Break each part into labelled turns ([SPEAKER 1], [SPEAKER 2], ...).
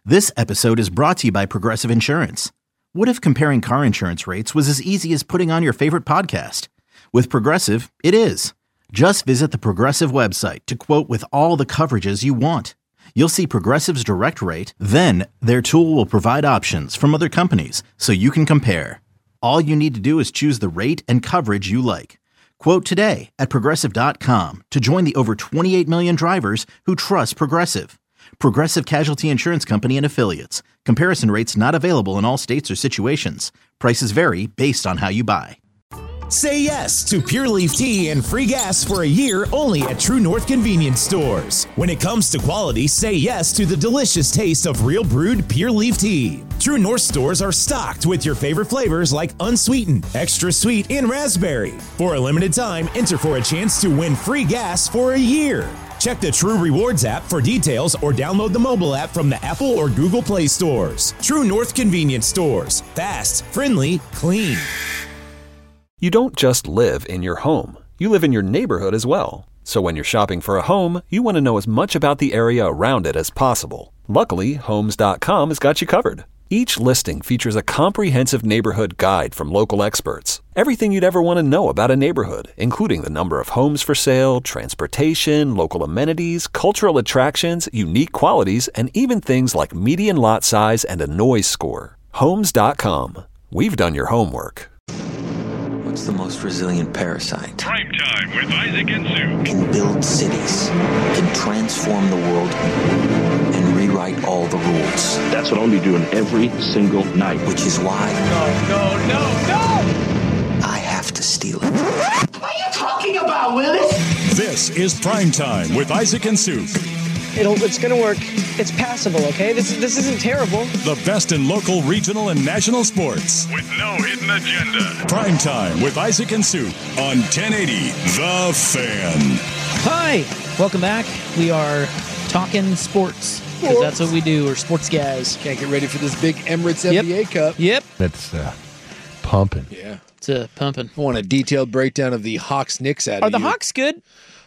[SPEAKER 1] This episode is brought to you by Progressive Insurance. What if comparing car insurance rates was as easy as putting on your favorite podcast? With Progressive, it is. Just visit the Progressive website to quote with all the coverages you want. You'll see Progressive's direct rate, then their tool will provide options from other companies so you can compare. All you need to do is choose the rate and coverage you like. Quote today at Progressive.com to join the over 28 million drivers who trust Progressive. Progressive Casualty Insurance Company and Affiliates. Comparison rates not available in all states or situations. Prices vary based on how you buy.
[SPEAKER 2] Say yes to Pure Leaf Tea and free gas for a year only at True North Convenience Stores. When it comes to quality, say yes to the delicious taste of real brewed Pure Leaf Tea. True North stores are stocked with your favorite flavors like unsweetened, extra sweet, and raspberry. For a limited time, enter for a chance to win free gas for a year. Check the True Rewards app for details or download the mobile app from the Apple or Google Play stores. True North Convenience Stores. Fast, friendly, clean.
[SPEAKER 3] You don't just live in your home. You live in your neighborhood as well. So when you're shopping for a home, you want to know as much about the area around it as possible. Luckily, Homes.com has got you covered. Each listing features a comprehensive neighborhood guide from local experts. Everything you'd ever want to know about a neighborhood, including the number of homes for sale, transportation, local amenities, cultural attractions, unique qualities, and even things like median lot size and a noise score. Homes.com. We've done your homework.
[SPEAKER 4] What's the most resilient parasite?
[SPEAKER 5] Prime Time with Isaac and Sue.
[SPEAKER 4] Can build cities, can transform the world, and rewrite all the rules.
[SPEAKER 6] That's what I'll be doing every single night.
[SPEAKER 4] Which is why...
[SPEAKER 7] No!
[SPEAKER 4] I have to steal it.
[SPEAKER 7] What are you talking about, Willis?
[SPEAKER 8] This is Prime Time with Isaac and Sue.
[SPEAKER 9] It's going to work. It's passable, okay? This isn't terrible.
[SPEAKER 8] The best in local, regional, and national sports.
[SPEAKER 5] With no hidden agenda.
[SPEAKER 8] Prime Time with Isaac and Sue on 1080 The Fan.
[SPEAKER 9] Hi, welcome back. We are talking sports. Because that's what we do. We're sports guys.
[SPEAKER 10] Can't get ready for this big Emirates NBA Cup.
[SPEAKER 9] Yep.
[SPEAKER 11] That's pumping.
[SPEAKER 10] Yeah.
[SPEAKER 9] It's pumping.
[SPEAKER 10] I want a detailed breakdown of the Hawks-Knicks out of
[SPEAKER 9] Are the Hawks good?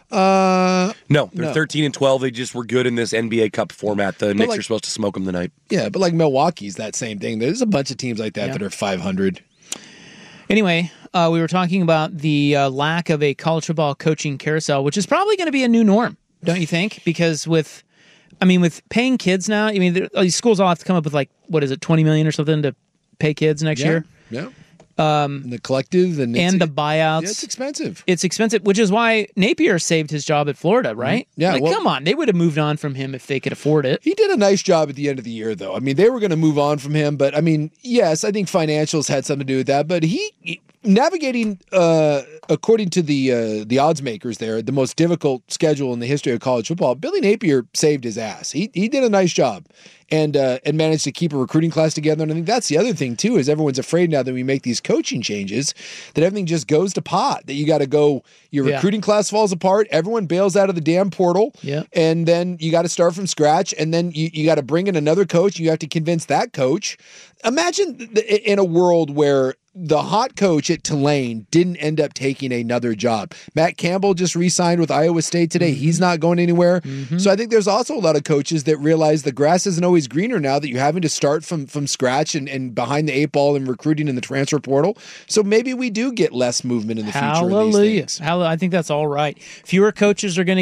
[SPEAKER 6] No, they're 13-12. They just were good in this NBA Cup format. The Knicks are supposed to smoke them tonight.
[SPEAKER 10] Yeah, but like Milwaukee's that same thing. There's a bunch of teams like that that are 500.
[SPEAKER 9] Anyway, we were talking about the lack of a college football coaching carousel, which is probably going to be a new norm, don't you think? Because with paying kids now, these schools all have to come up with $20 million or something to pay kids next year?
[SPEAKER 10] Yeah. And the collective and
[SPEAKER 9] the buyouts.
[SPEAKER 10] Yeah, it's expensive.
[SPEAKER 9] It's expensive, which is why Napier saved his job at Florida, right?
[SPEAKER 10] Yeah.
[SPEAKER 9] Come on. They would have moved on from him if they could afford it.
[SPEAKER 10] He did a nice job at the end of the year, though. They were going to move on from him, but yes, I think financials had something to do with that. But he navigating, according to the odds makers there, the most difficult schedule in the history of college football, Billy Napier saved his ass. He did a nice job. And managed to keep a recruiting class together. And I think that's the other thing, too, is everyone's afraid now that we make these coaching changes that everything just goes to pot, that you got to go, your recruiting class falls apart, everyone bails out of the damn portal, and then you got to start from scratch, and then you got to bring in another coach, you have to convince that coach. Imagine in a world where the hot coach at Tulane didn't end up taking another job. Matt Campbell just re-signed with Iowa State today. Mm-hmm. He's not going anywhere. Mm-hmm. So I think there's also a lot of coaches that realize the grass isn't always greener now, that you're having to start from scratch and behind the eight ball and recruiting in the transfer portal. So maybe we do get less movement in the future.
[SPEAKER 9] Hallelujah. I think that's all right. Fewer coaches are going to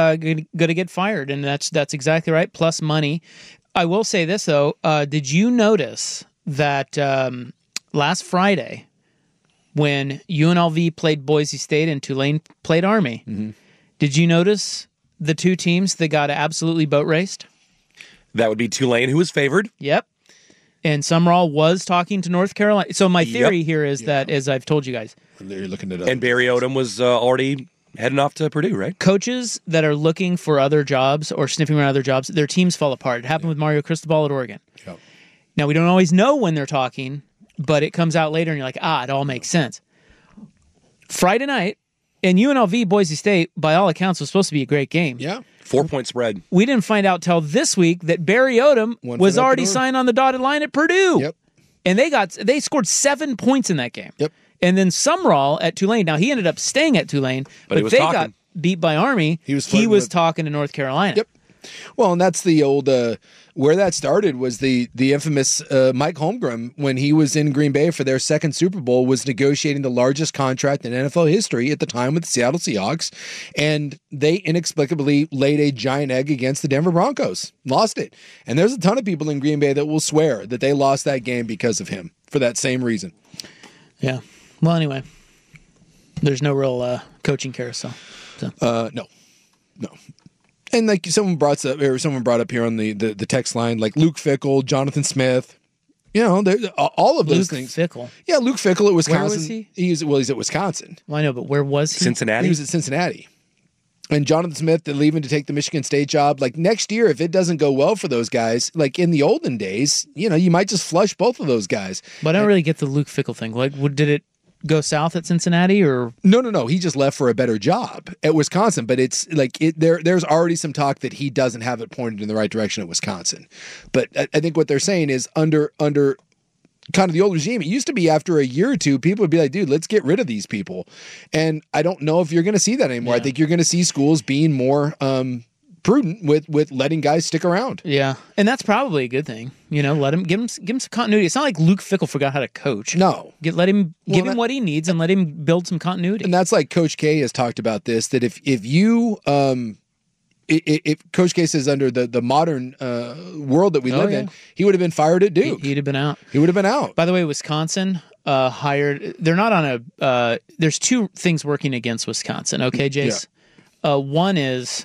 [SPEAKER 9] get fired, and that's exactly right, plus money. I will say this, though. Did you notice that last Friday, when UNLV played Boise State and Tulane played Army, did you notice the two teams that got absolutely boat raced?
[SPEAKER 6] That would be Tulane, who was favored.
[SPEAKER 9] Yep. And Summerall was talking to North Carolina. So my theory here is that, as I've told you guys,
[SPEAKER 10] and you're looking it up.
[SPEAKER 6] And Barry Odom was already heading off to Purdue, right?
[SPEAKER 9] Coaches that are looking for other jobs or sniffing around other jobs, their teams fall apart. It happened with Mario Cristobal at Oregon.
[SPEAKER 10] Yep.
[SPEAKER 9] Now, we don't always know when they're talking, but it comes out later and you're like, it all makes sense. Friday night, and UNLV Boise State, by all accounts, was supposed to be a great game.
[SPEAKER 10] Yeah.
[SPEAKER 6] 4-point spread.
[SPEAKER 9] We didn't find out till this week that Barry Odom was already signed on the dotted line at Purdue.
[SPEAKER 10] Yep.
[SPEAKER 9] And they scored 7 points in that game.
[SPEAKER 10] Yep.
[SPEAKER 9] And then Summerall at Tulane. Now, he ended up staying at Tulane, but they got beat by Army. He was talking to North Carolina.
[SPEAKER 10] Yep. Well, and that's the old where that started was the infamous Mike Holmgren when he was in Green Bay for their second Super Bowl was negotiating the largest contract in NFL history at the time with the Seattle Seahawks, and they inexplicably laid a giant egg against the Denver Broncos, lost it. And there's a ton of people in Green Bay that will swear that they lost that game because of him for that same reason.
[SPEAKER 9] Yeah. Well, anyway, there's no real coaching carousel. So.
[SPEAKER 10] No. And like someone brought up here on the text line, like Luke Fickell, Jonathan Smith, all of those things.
[SPEAKER 9] Luke Fickell.
[SPEAKER 10] Yeah, Luke Fickell at Wisconsin.
[SPEAKER 9] Where was he?
[SPEAKER 10] He's at Wisconsin.
[SPEAKER 9] Well, I know, but where was he?
[SPEAKER 6] Cincinnati.
[SPEAKER 10] He was at Cincinnati. And Jonathan Smith, they're leaving to take the Michigan State job. Like next year, if it doesn't go well for those guys, like in the olden days, you might just flush both of those guys.
[SPEAKER 9] But I don't really get the Luke Fickell thing. Like, did it go south at Cincinnati or? No.
[SPEAKER 10] He just left for a better job at Wisconsin. But it's like there's already some talk that he doesn't have it pointed in the right direction at Wisconsin. But I think what they're saying is under kind of the old regime, it used to be after a year or two, people would be like, dude, let's get rid of these people. And I don't know if you're going to see that anymore. Yeah. I think you're going to see schools being more prudent with letting guys stick around.
[SPEAKER 9] Yeah. And that's probably a good thing. Let him give him some continuity. It's not like Luke Fickell forgot how to coach.
[SPEAKER 10] No.
[SPEAKER 9] Give him what he needs and let him build some continuity.
[SPEAKER 10] And that's like Coach K has talked about this, that if you if Coach K says under the modern world that we live in, he would have been fired at Duke.
[SPEAKER 9] He'd have been out.
[SPEAKER 10] He would have been out.
[SPEAKER 9] By the way, Wisconsin hired. They're not on a. There's two things working against Wisconsin. Okay, Jace. Yeah. One is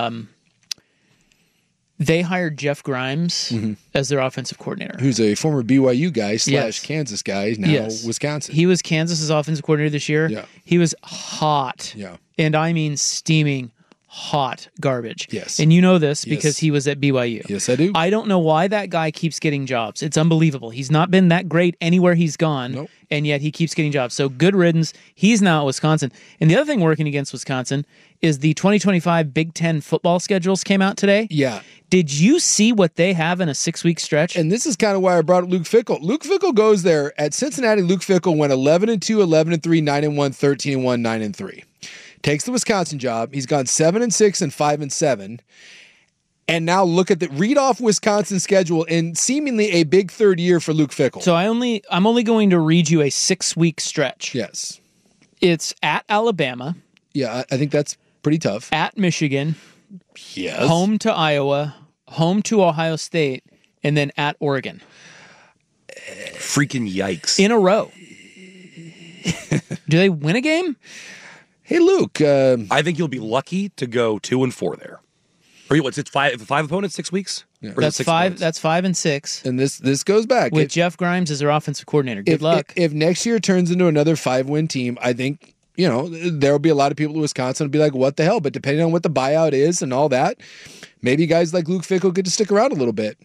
[SPEAKER 9] they hired Jeff Grimes as their offensive coordinator,
[SPEAKER 10] who's a former BYU guy / Kansas guy, now Wisconsin.
[SPEAKER 9] He was Kansas's offensive coordinator this year.
[SPEAKER 10] Yeah.
[SPEAKER 9] He was hot.
[SPEAKER 10] Yeah.
[SPEAKER 9] And I mean steaming hot garbage.
[SPEAKER 10] Yes.
[SPEAKER 9] And you know this because he was at BYU.
[SPEAKER 10] Yes, I do.
[SPEAKER 9] I don't know why that guy keeps getting jobs. It's unbelievable. He's not been that great anywhere he's gone,
[SPEAKER 10] nope.
[SPEAKER 9] And yet he keeps getting jobs. So good riddance. He's now at Wisconsin. And the other thing working against Wisconsin is the 2025 Big Ten football schedules came out today.
[SPEAKER 10] Yeah.
[SPEAKER 9] Did you see what they have in a 6-week stretch?
[SPEAKER 10] And this is kind of why I brought up Luke Fickell. Luke Fickell goes there. At Cincinnati, Luke Fickell went 11-2, 11-3, 9-1, 13-1, 9-3. Takes the Wisconsin job. He's gone 7-6 and 5-7. And now look at read off Wisconsin's schedule in seemingly a big third year for Luke Fickell.
[SPEAKER 9] So I'm only going to read you a 6-week stretch.
[SPEAKER 10] Yes.
[SPEAKER 9] It's at Alabama.
[SPEAKER 10] Yeah, I think that's pretty tough.
[SPEAKER 9] At Michigan.
[SPEAKER 10] Yes.
[SPEAKER 9] Home to Iowa. Home to Ohio State. And then at Oregon.
[SPEAKER 6] Freaking yikes.
[SPEAKER 9] In a row. Do they win a game?
[SPEAKER 10] Hey, Luke.
[SPEAKER 6] I think you'll be lucky to go 2-4 there. Or it's five opponents, 6 weeks?
[SPEAKER 10] Yeah.
[SPEAKER 9] That's 5. That's 5 and 6.
[SPEAKER 10] And this goes back
[SPEAKER 9] with Jeff Grimes as their offensive coordinator. Good luck.
[SPEAKER 10] If next year turns into another 5-win team, I think there'll be a lot of people in Wisconsin will be like, "What the hell?" But depending on what the buyout is and all that, maybe guys like Luke Fickell get to stick around a little bit.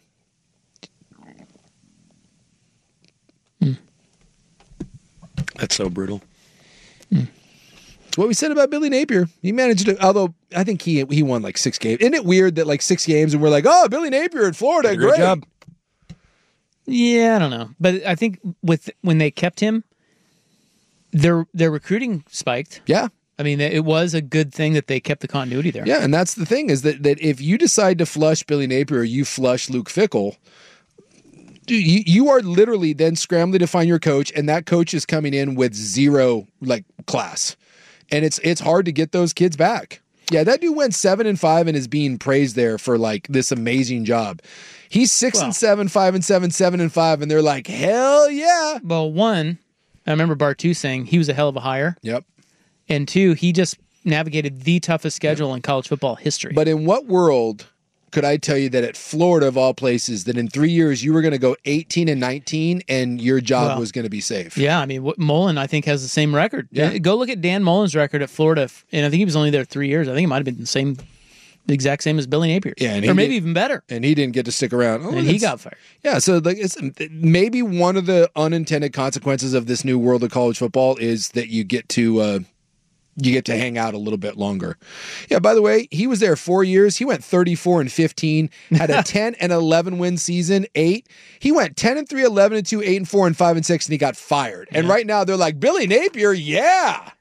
[SPEAKER 6] That's so brutal.
[SPEAKER 10] What we said about Billy Napier, he managed to, although I think he won like 6 games. Isn't it weird that like 6 games and we're like, oh, Billy Napier in Florida, great
[SPEAKER 6] job.
[SPEAKER 9] Yeah, I don't know. But I think when they kept him, their recruiting spiked.
[SPEAKER 10] Yeah.
[SPEAKER 9] I mean, it was a good thing that they kept the continuity there.
[SPEAKER 10] Yeah, and that's the thing is that if you decide to flush Billy Napier or you flush Luke Fickell, dude, you are literally then scrambling to find your coach, and that coach is coming in with zero like class. And it's hard to get those kids back. Yeah, that dude went 7-5 and is being praised there for like this amazing job. He's 6-7, 5-7, 7-5, and they're like, hell yeah.
[SPEAKER 9] Well, one, I remember Bartu saying he was a hell of a hire.
[SPEAKER 10] Yep.
[SPEAKER 9] And two, he just navigated the toughest schedule in college football history.
[SPEAKER 10] But in what world could I tell you that at Florida of all places, that in 3 years you were going to go 18-19 and your job was going to be safe?
[SPEAKER 9] Yeah, I mean, Mullen I think has the same record.
[SPEAKER 10] Yeah.
[SPEAKER 9] Go look at Dan Mullen's record at Florida, and I think he was only there 3 years. I think it might have been the exact same as Billy Napier's.
[SPEAKER 10] Yeah,
[SPEAKER 9] or maybe even better.
[SPEAKER 10] And he didn't get to stick around.
[SPEAKER 9] And he got fired.
[SPEAKER 10] Yeah, so like it's maybe one of the unintended consequences of this new world of college football is that you get to hang out a little bit longer. Yeah, by the way, he was there 4 years. He went 34-15, had a 10-11 win season, 8. He went 10-3, 11-2, 8-4, and 5-6, and he got fired. Yeah. And right now they're like, Billy Napier, yeah.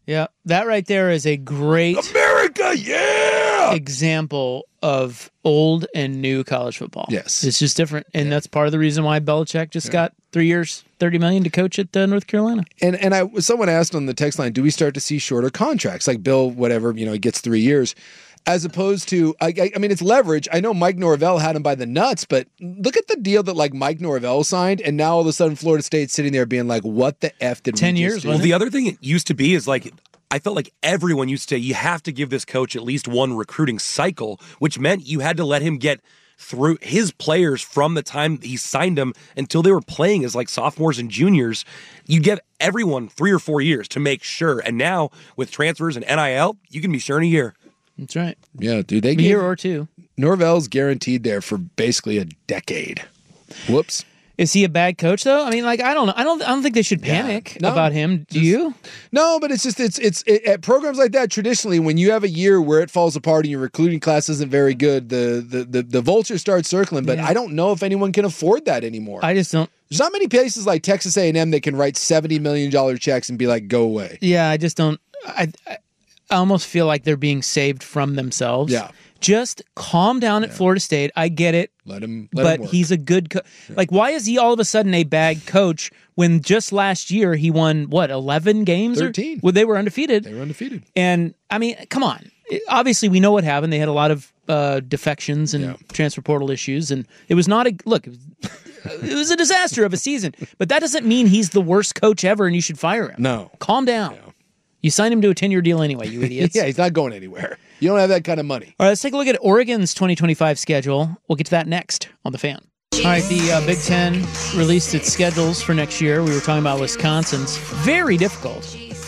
[SPEAKER 9] Yeah, that right there is a great
[SPEAKER 10] America, yeah!
[SPEAKER 9] example of old and new college football.
[SPEAKER 10] Yes.
[SPEAKER 9] It's just different, and that's part of the reason why Belichick just got 3 years, $30 million to coach at North Carolina.
[SPEAKER 10] And someone asked on the text line, do we start to see shorter contracts? Like Bill, whatever, he gets 3 years. As opposed to, I mean, it's leverage. I know Mike Norvell had him by the nuts, but look at the deal that like Mike Norvell signed, and now all of a sudden Florida State's sitting there being like, "What the f did
[SPEAKER 9] 10
[SPEAKER 10] we
[SPEAKER 9] years?"
[SPEAKER 10] just do?
[SPEAKER 6] Well, the other thing it used to be is like I felt like everyone used to say you have to give this coach at least one recruiting cycle, which meant you had to let him get through his players from the time he signed them until they were playing as like sophomores and juniors. You give everyone 3 or 4 years to make sure. And now with transfers and NIL, you can be sure in a year.
[SPEAKER 9] That's right.
[SPEAKER 10] Yeah, dude, they
[SPEAKER 9] A year or two.
[SPEAKER 10] Norvell's guaranteed there for basically a decade. Whoops.
[SPEAKER 9] Is he a bad coach though? I mean, like I don't think they should panic about him. Do you?
[SPEAKER 10] No, but it's just it's at programs like that. Traditionally, when you have a year where it falls apart and your recruiting class isn't very good, the vultures start circling. But I don't know if anyone can afford that anymore.
[SPEAKER 9] I just don't.
[SPEAKER 10] There's not many places like Texas A&M that can write $70 million checks and be like, go away.
[SPEAKER 9] Yeah, I just don't. I almost feel like they're being saved from themselves.
[SPEAKER 10] Yeah.
[SPEAKER 9] Just calm down at Florida State. I get it.
[SPEAKER 10] Let him
[SPEAKER 9] but
[SPEAKER 10] work.
[SPEAKER 9] he's a good coach. Like, why is he all of a sudden a bad coach when just last year he won, 11 games?
[SPEAKER 10] 13.
[SPEAKER 9] Well, they were undefeated.
[SPEAKER 10] They were undefeated.
[SPEAKER 9] And, I mean, come on. Obviously, we know what happened. They had a lot of defections and transfer portal issues. And it was not it was a disaster of a season. But that doesn't mean he's the worst coach ever and you should fire him.
[SPEAKER 10] No.
[SPEAKER 9] Calm down. Yeah. You signed him to a 10-year deal anyway, you idiots.
[SPEAKER 10] Yeah, he's not going anywhere. You don't have that kind of money.
[SPEAKER 9] All right, let's take a look at Oregon's 2025 schedule. We'll get to that next on The Fan. All right, the Big Ten released its schedules for next year. We were talking about Wisconsin's. Very difficult.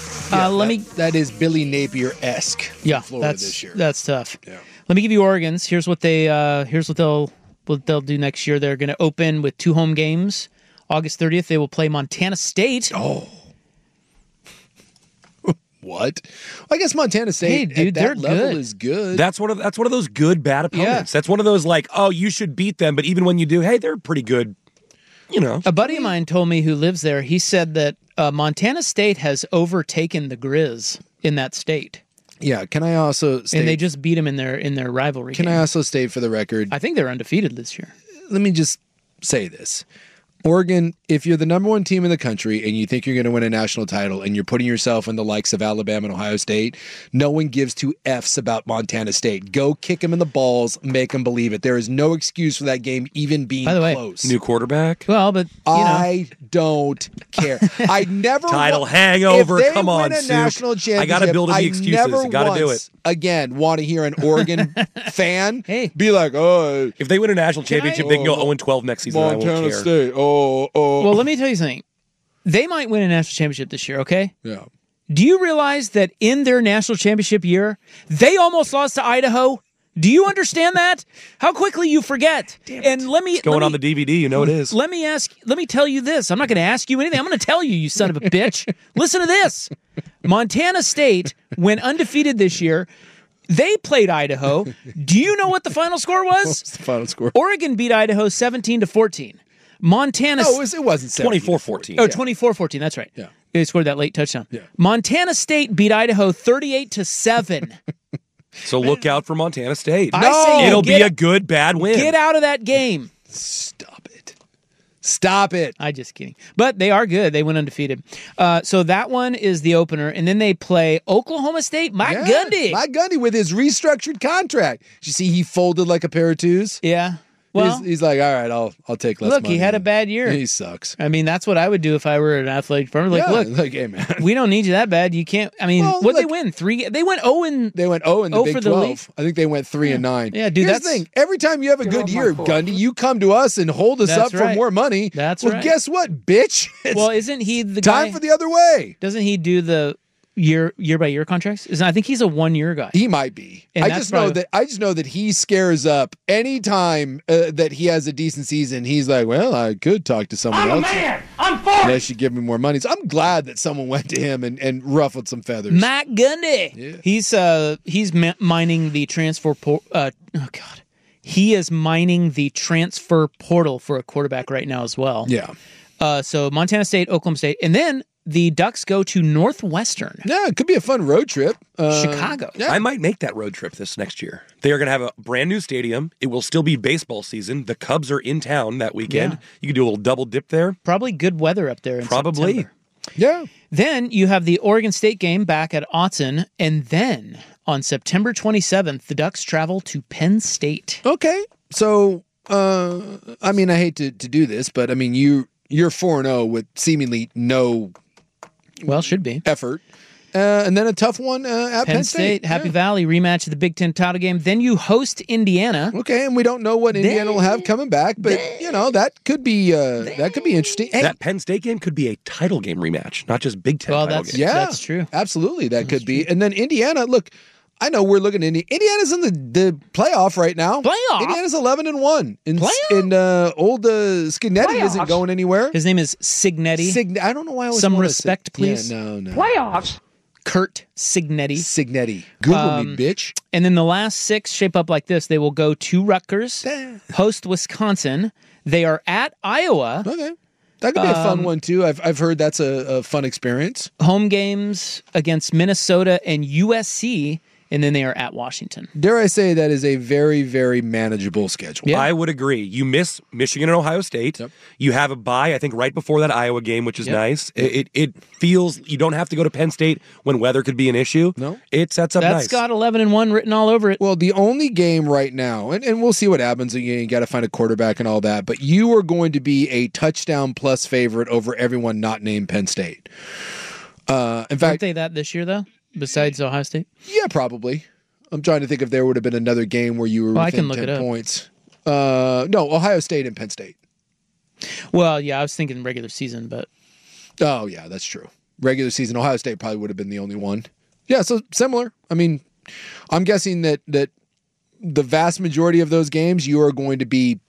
[SPEAKER 10] That is Billy Napier-esque.
[SPEAKER 9] Yeah,
[SPEAKER 10] Florida this year.
[SPEAKER 9] That's tough.
[SPEAKER 10] Yeah.
[SPEAKER 9] Let me give you Oregon's. Here's what they'll do next year. They're going to open with 2 home games. August 30th, they will play Montana State.
[SPEAKER 10] Oh. What? Well, I guess Montana State,
[SPEAKER 9] hey, dude,
[SPEAKER 10] at that
[SPEAKER 9] they're
[SPEAKER 10] level
[SPEAKER 9] good.
[SPEAKER 10] Is good.
[SPEAKER 6] That's one of those good bad opponents.
[SPEAKER 9] Yeah.
[SPEAKER 6] That's one of those like, oh, you should beat them, but even when you do, hey, they're pretty good.
[SPEAKER 9] A buddy of mine told me who lives there. He said that Montana State has overtaken the Grizz in that state.
[SPEAKER 10] Yeah. Can I also state?
[SPEAKER 9] And they just beat them in their rivalry.
[SPEAKER 10] Can
[SPEAKER 9] game.
[SPEAKER 10] I also state for the record?
[SPEAKER 9] I think they're undefeated this year.
[SPEAKER 10] Let me just say this. Oregon, if you're the number 1 team in the country and you think you're going to win a national title and you're putting yourself in the likes of Alabama and Ohio State, no one gives 2 Fs about Montana State. Go kick them in the balls, make them believe it. There is no excuse for that game even being close.
[SPEAKER 6] New quarterback?
[SPEAKER 9] Well, but
[SPEAKER 10] I don't care. I never
[SPEAKER 6] title hangover.
[SPEAKER 10] If they
[SPEAKER 6] Come on,
[SPEAKER 10] win a
[SPEAKER 6] Suk.
[SPEAKER 10] national championship,
[SPEAKER 6] I got to build in the excuses.
[SPEAKER 10] Never
[SPEAKER 6] You got to do it.
[SPEAKER 10] once again want to hear an Oregon fan
[SPEAKER 9] Hey.
[SPEAKER 10] be like, "Oh,
[SPEAKER 6] If they win a national championship, they can go 0-12 next season. and I won't
[SPEAKER 10] Montana
[SPEAKER 6] care.
[SPEAKER 10] State. Oh."
[SPEAKER 9] Well, let me tell you something. They might win a national championship this year, okay?
[SPEAKER 10] Yeah.
[SPEAKER 9] Do you realize that in their national championship year, they almost lost to Idaho? Do you understand that? How quickly you forget. And let me
[SPEAKER 6] It's going on the DVD. You know it is.
[SPEAKER 9] Let me tell you this. I'm not going to ask you anything. I'm going to tell you, you son of a bitch. Listen to this. Montana State, when undefeated this year, they played Idaho. Do you know what the final score was?
[SPEAKER 10] What's the final score?
[SPEAKER 9] Oregon beat Idaho 17-14. Montana.
[SPEAKER 10] No, it wasn't
[SPEAKER 6] 24-14.
[SPEAKER 9] Oh, 24-14. That's right.
[SPEAKER 10] Yeah.
[SPEAKER 9] They scored that late touchdown.
[SPEAKER 10] Yeah.
[SPEAKER 9] Montana State beat Idaho 38-7.
[SPEAKER 6] So look out for Montana State.
[SPEAKER 9] I say
[SPEAKER 6] It'll be a good, bad win.
[SPEAKER 9] Get out of that game.
[SPEAKER 10] Stop it.
[SPEAKER 9] I'm just kidding. But they are good. They went undefeated. So that one is the opener. And then they play Oklahoma State. Mike Gundy.
[SPEAKER 10] Mike Gundy with his restructured contract. Did you see he folded like a pair of twos?
[SPEAKER 9] Yeah. Well,
[SPEAKER 10] he's like, all right, I'll take less money.
[SPEAKER 9] Look, he had a bad year.
[SPEAKER 10] He sucks.
[SPEAKER 9] I mean, that's what I would do if I were an athletic department. Like,
[SPEAKER 10] Yeah,
[SPEAKER 9] look,
[SPEAKER 10] like, hey, man.
[SPEAKER 9] we don't need you that bad. You can't. I mean,
[SPEAKER 10] Well,
[SPEAKER 9] what they
[SPEAKER 10] look-
[SPEAKER 9] win? 3. They went 0 and
[SPEAKER 10] They went 0 in the
[SPEAKER 9] 0
[SPEAKER 10] Big
[SPEAKER 9] for the
[SPEAKER 10] 12.
[SPEAKER 9] league.
[SPEAKER 10] I think they went 3 and 9.
[SPEAKER 9] Yeah, dude,
[SPEAKER 10] Here's
[SPEAKER 9] that's
[SPEAKER 10] the thing. Every time you have a good year, Gundy, you come to us and hold us
[SPEAKER 9] That's
[SPEAKER 10] up for
[SPEAKER 9] right.
[SPEAKER 10] more money.
[SPEAKER 9] That's
[SPEAKER 10] well,
[SPEAKER 9] right.
[SPEAKER 10] guess what, bitch? It's
[SPEAKER 9] well, isn't he the
[SPEAKER 10] time
[SPEAKER 9] guy?
[SPEAKER 10] for the other way.
[SPEAKER 9] Doesn't he do the year by year contracts? I think he's a 1-year guy.
[SPEAKER 10] He might be.
[SPEAKER 9] And
[SPEAKER 10] I
[SPEAKER 9] that's
[SPEAKER 10] just know that he scares up any time that he has a decent season. He's like, well, I could talk to someone else.
[SPEAKER 7] I'm 40.
[SPEAKER 10] They should give me more money. So I'm glad that someone went to him and ruffled some feathers.
[SPEAKER 9] Matt Gundy.
[SPEAKER 10] Yeah.
[SPEAKER 9] He's mining the transfer. He is mining the transfer portal for a quarterback right now as well.
[SPEAKER 10] Yeah.
[SPEAKER 9] So Montana State, Oklahoma State, and then the Ducks go to Northwestern.
[SPEAKER 10] Yeah, it could be a fun road trip.
[SPEAKER 9] Chicago.
[SPEAKER 10] Yeah.
[SPEAKER 6] I might make that road trip this next year. They are going to have a brand new stadium. It will still be baseball season. The Cubs are in town that weekend.
[SPEAKER 9] Yeah.
[SPEAKER 6] You could do a little double dip there.
[SPEAKER 9] Probably good weather up there in
[SPEAKER 6] Probably.
[SPEAKER 9] September.
[SPEAKER 10] Yeah.
[SPEAKER 9] Then you have the Oregon State game back at Autzen, and then on September 27th, the Ducks travel to Penn State.
[SPEAKER 10] Okay. So, I mean, I hate to do this, but I mean, you're 4-0 with seemingly no
[SPEAKER 9] should be
[SPEAKER 10] effort. And then a tough one at Penn State.
[SPEAKER 9] Happy Valley rematch of the Big Ten title game. Then you host Indiana.
[SPEAKER 10] Okay, and we don't know what Indiana will have coming back, but that could be interesting. Hey,
[SPEAKER 6] that Penn State game could be a title game rematch, not just Big Ten title game.
[SPEAKER 10] Yeah,
[SPEAKER 9] that's true.
[SPEAKER 10] Absolutely, that could be. And then Indiana, look, I know we're looking at Indiana's in the playoff right now. Indiana's 11-1. In old Scagnetti isn't going anywhere.
[SPEAKER 9] His name is Cignetti.
[SPEAKER 10] I don't know why I was
[SPEAKER 9] some respect, please.
[SPEAKER 10] Yeah, no.
[SPEAKER 9] Playoffs. Kurt Cignetti.
[SPEAKER 10] Google me, bitch.
[SPEAKER 9] And then the last 6 shape up like this. They will go to Rutgers, host Wisconsin. They are at Iowa.
[SPEAKER 10] Okay. That could be a fun one, too. I've heard that's a fun experience.
[SPEAKER 9] Home games against Minnesota and USC, and then they are at Washington.
[SPEAKER 10] Dare I say that is a very, very manageable schedule.
[SPEAKER 6] Yeah. I would agree. You miss Michigan and Ohio State. Yep. You have a bye, I think, right before that Iowa game, which is nice. It feels you don't have to go to Penn State when weather could be an issue.
[SPEAKER 10] No.
[SPEAKER 6] It sets up nice.
[SPEAKER 9] That's got 11-1 written all over it.
[SPEAKER 10] Well, the only game right now, and we'll see what happens. You got to find a quarterback and all that, but you are going to be a touchdown plus favorite over everyone not named Penn State. In fact,
[SPEAKER 9] aren't they that this year, though? Besides Ohio State?
[SPEAKER 10] Yeah, probably. I'm trying to think if there would have been another game where you were within 10 points. No, Ohio State and Penn State.
[SPEAKER 9] Well, yeah, I was thinking regular season, but...
[SPEAKER 10] Oh, yeah, that's true. Regular season, Ohio State probably would have been the only one. Yeah, so similar. I mean, I'm guessing that the vast majority of those games, you are going to be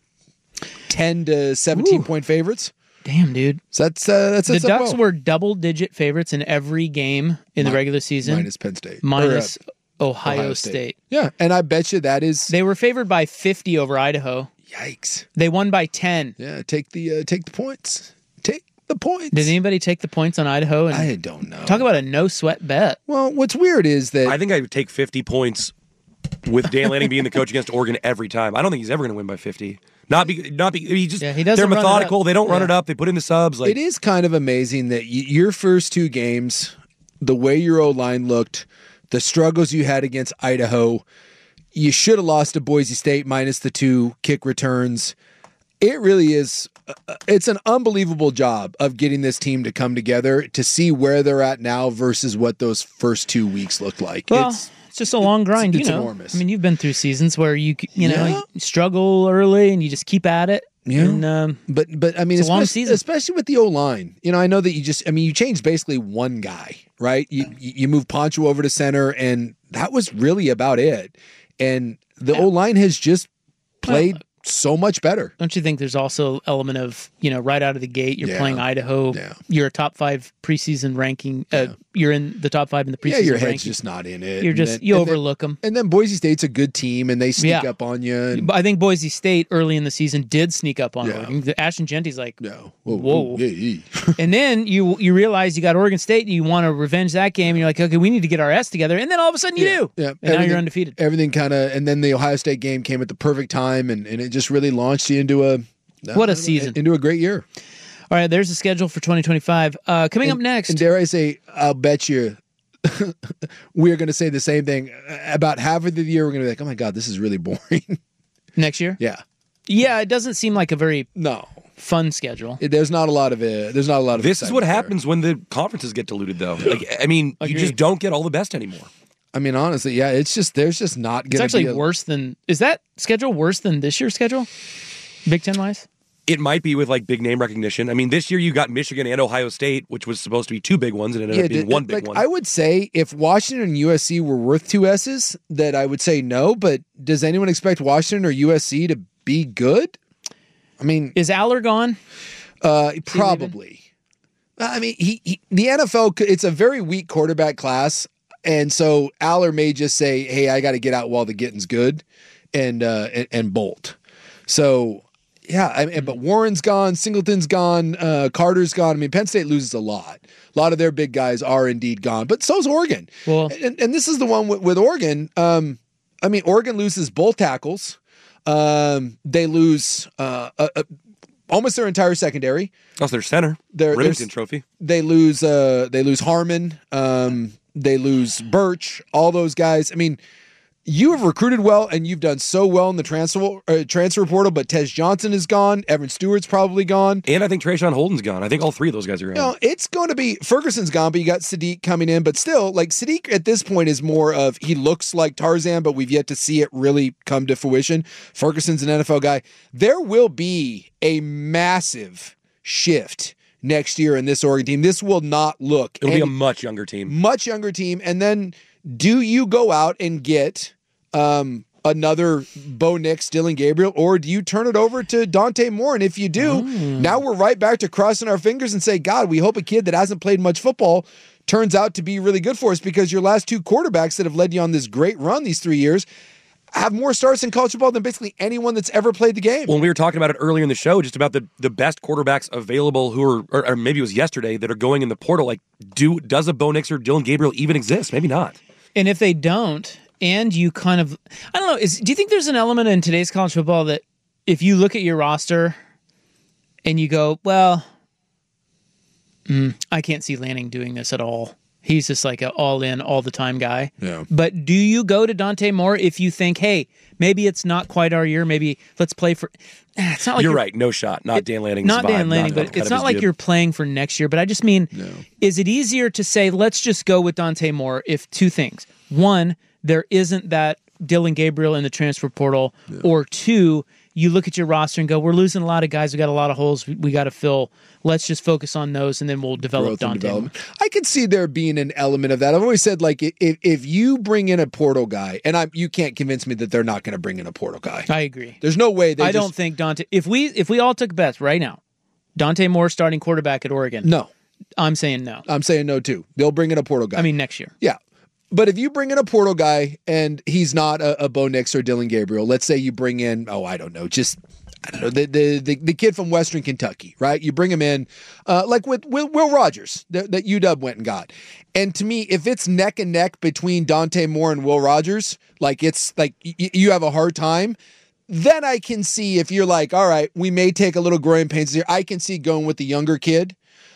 [SPEAKER 10] 10 to 17-point favorites.
[SPEAKER 9] Damn, dude.
[SPEAKER 10] So that's
[SPEAKER 9] the Ducks were double-digit favorites in every game in the regular season.
[SPEAKER 10] Minus Penn State.
[SPEAKER 9] Minus Ohio State.
[SPEAKER 10] Yeah, and I bet you that is...
[SPEAKER 9] They were favored by 50 over Idaho.
[SPEAKER 10] Yikes.
[SPEAKER 9] They won by 10.
[SPEAKER 10] Yeah, take the points. Take the points.
[SPEAKER 9] Did anybody take the points on Idaho?
[SPEAKER 10] I don't know.
[SPEAKER 9] Talk about a no-sweat bet.
[SPEAKER 10] Well, what's weird is that...
[SPEAKER 6] I think I would take 50 points with Dan Lanning being the coach against Oregon every time. I don't think he's ever going to win by 50. He just they're methodical. They don't run it up. They put in the subs.
[SPEAKER 10] It is kind of amazing that your first 2 games, the way your O-line looked, the struggles you had against Idaho, you should have lost to Boise State minus the 2 kick returns. It really is. It's an unbelievable job of getting this team to come together to see where they're at now versus what those first 2 weeks looked like.
[SPEAKER 9] Well, it's just a long grind.
[SPEAKER 10] It's enormous.
[SPEAKER 9] I mean, you've been through seasons where you struggle early and you just keep at it.
[SPEAKER 10] Yeah,
[SPEAKER 9] and,
[SPEAKER 10] but I mean,
[SPEAKER 9] it's a long season,
[SPEAKER 10] especially with the O-line. I know that you changed basically one guy, right? You moved Poncho over to center, and that was really about it. And the O-line has just played so much better.
[SPEAKER 9] Don't you think there's also an element of, right out of the gate, you're playing Idaho, you're a top 5 preseason ranking, you're in the top 5 in the preseason ranking.
[SPEAKER 10] Your head's just not in it.
[SPEAKER 9] You overlook them.
[SPEAKER 10] And then Boise State's a good team, and they sneak up on you.
[SPEAKER 9] I think Boise State early in the season did sneak up on Oregon. Ashton Genty's like, whoa. And then you realize you got Oregon State, and you want to revenge that game, and you're like, okay, we need to get our S together. And then all of a sudden you do.
[SPEAKER 10] Yeah.
[SPEAKER 9] And now you're undefeated.
[SPEAKER 10] Everything kind of, and then the Ohio State game came at the perfect time, and it just really launched you into a
[SPEAKER 9] season,
[SPEAKER 10] into a great year.
[SPEAKER 9] All right, there's the schedule for 2025. Coming up next,
[SPEAKER 10] and dare I say, I'll bet you we're going to say the same thing. About half of the year, we're going to be like, "Oh my god, this is really boring."
[SPEAKER 9] Next year,
[SPEAKER 10] yeah,
[SPEAKER 9] it doesn't seem like a very fun schedule.
[SPEAKER 10] There's not a lot of it. There's not a lot of.
[SPEAKER 6] This is what happens when the conferences get diluted, though. You just don't get all the best anymore.
[SPEAKER 10] I mean, honestly, there's just not going to be.
[SPEAKER 9] It's actually worse than. Is that schedule worse than this year's schedule? Big Ten wise?
[SPEAKER 6] It might be with big name recognition. I mean, this year you got Michigan and Ohio State, which was supposed to be 2 big ones, and it ended up being one big one.
[SPEAKER 10] I would say if Washington and USC were worth 2 S's, that I would say no. But does anyone expect Washington or USC to be good? I mean,
[SPEAKER 9] is Aller gone?
[SPEAKER 10] Probably. I mean, the NFL. It's a very weak quarterback class. And so Aller may just say, "Hey, I got to get out while the getting's good," and bolt. So but Warren's gone, Singleton's gone, Carter's gone. I mean, Penn State loses a lot. A lot of their big guys are indeed gone, but so's Oregon.
[SPEAKER 9] Well,
[SPEAKER 10] and this is the one with Oregon. I mean, Oregon loses both tackles. They lose almost their entire secondary.
[SPEAKER 6] That's their center. Remington Trophy.
[SPEAKER 10] They lose Harmon. They lose Birch. All those guys. I mean, you have recruited well, and you've done so well in the transfer portal, but Tez Johnson is gone. Evan Stewart's probably gone.
[SPEAKER 6] And I think Trayshawn Holden's gone. I think all three of those guys are gone.
[SPEAKER 10] No, it's going to be, Ferguson's gone, but you got Sadiq coming in. But still, like, Sadiq at this point is more of, he looks like Tarzan, but we've yet to see it really come to fruition. Ferguson's an NFL guy. There will be a massive shift next year in this Oregon team. This will not look.
[SPEAKER 6] It'll be a much younger team.
[SPEAKER 10] Much younger team. And then do you go out and get another Bo Nix, Dylan Gabriel, or do you turn it over to Dante Moore? And if you do, now we're right back to crossing our fingers and say, God, we hope a kid that hasn't played much football turns out to be really good for us, because your last two quarterbacks that have led you on this great run these 3 years have more starts in college football than basically anyone that's ever played the game.
[SPEAKER 6] Well, we were talking about it earlier in the show, just about the best quarterbacks available who are, or maybe it was yesterday, that are going in the portal. Like, does a Bo Nix or Dylan Gabriel even exist? Maybe not.
[SPEAKER 9] And if they don't, and you kind of, I don't know, do you think there's an element in today's college football that if you look at your roster and you go, well, I can't see Lanning doing this at all. He's just like an all-in, all-the-time guy.
[SPEAKER 10] Yeah.
[SPEAKER 9] But do you go to Dante Moore if you think, hey, maybe it's not quite our year, maybe let's play for... It's not like
[SPEAKER 6] you're right, no shot. Not Dan Lanning.
[SPEAKER 9] Not Dan Lanning, but it's not like you're playing for next year. But I just mean, is it easier to say, let's just go with Dante Moore if two things? One, there isn't that Dylan Gabriel in the transfer portal, or two, you look at your roster and go, we're losing a lot of guys. We got a lot of holes we got to fill. Let's just focus on those, and then we'll develop Dante.
[SPEAKER 10] I could see there being an element of that. I've always said, like, if you bring in a portal guy, and you can't convince me that they're not going to bring in a portal guy.
[SPEAKER 9] I agree.
[SPEAKER 10] There's no way
[SPEAKER 9] I don't think Dante. If we all took bets right now, Dante Moore starting quarterback at Oregon.
[SPEAKER 10] No,
[SPEAKER 9] I'm saying no.
[SPEAKER 10] I'm saying no too. They'll bring in a portal guy.
[SPEAKER 9] I mean, next year.
[SPEAKER 10] Yeah. But if you bring in a portal guy and he's not a Bo Nix or Dylan Gabriel, let's say you bring in, the kid from Western Kentucky, right? You bring him in, like with Will Rogers that UW went and got. And to me, if it's neck and neck between Dante Moore and Will Rogers, like it's like you have a hard time, then I can see if you're like, all right, we may take a little growing pains here. I can see going with the younger kid.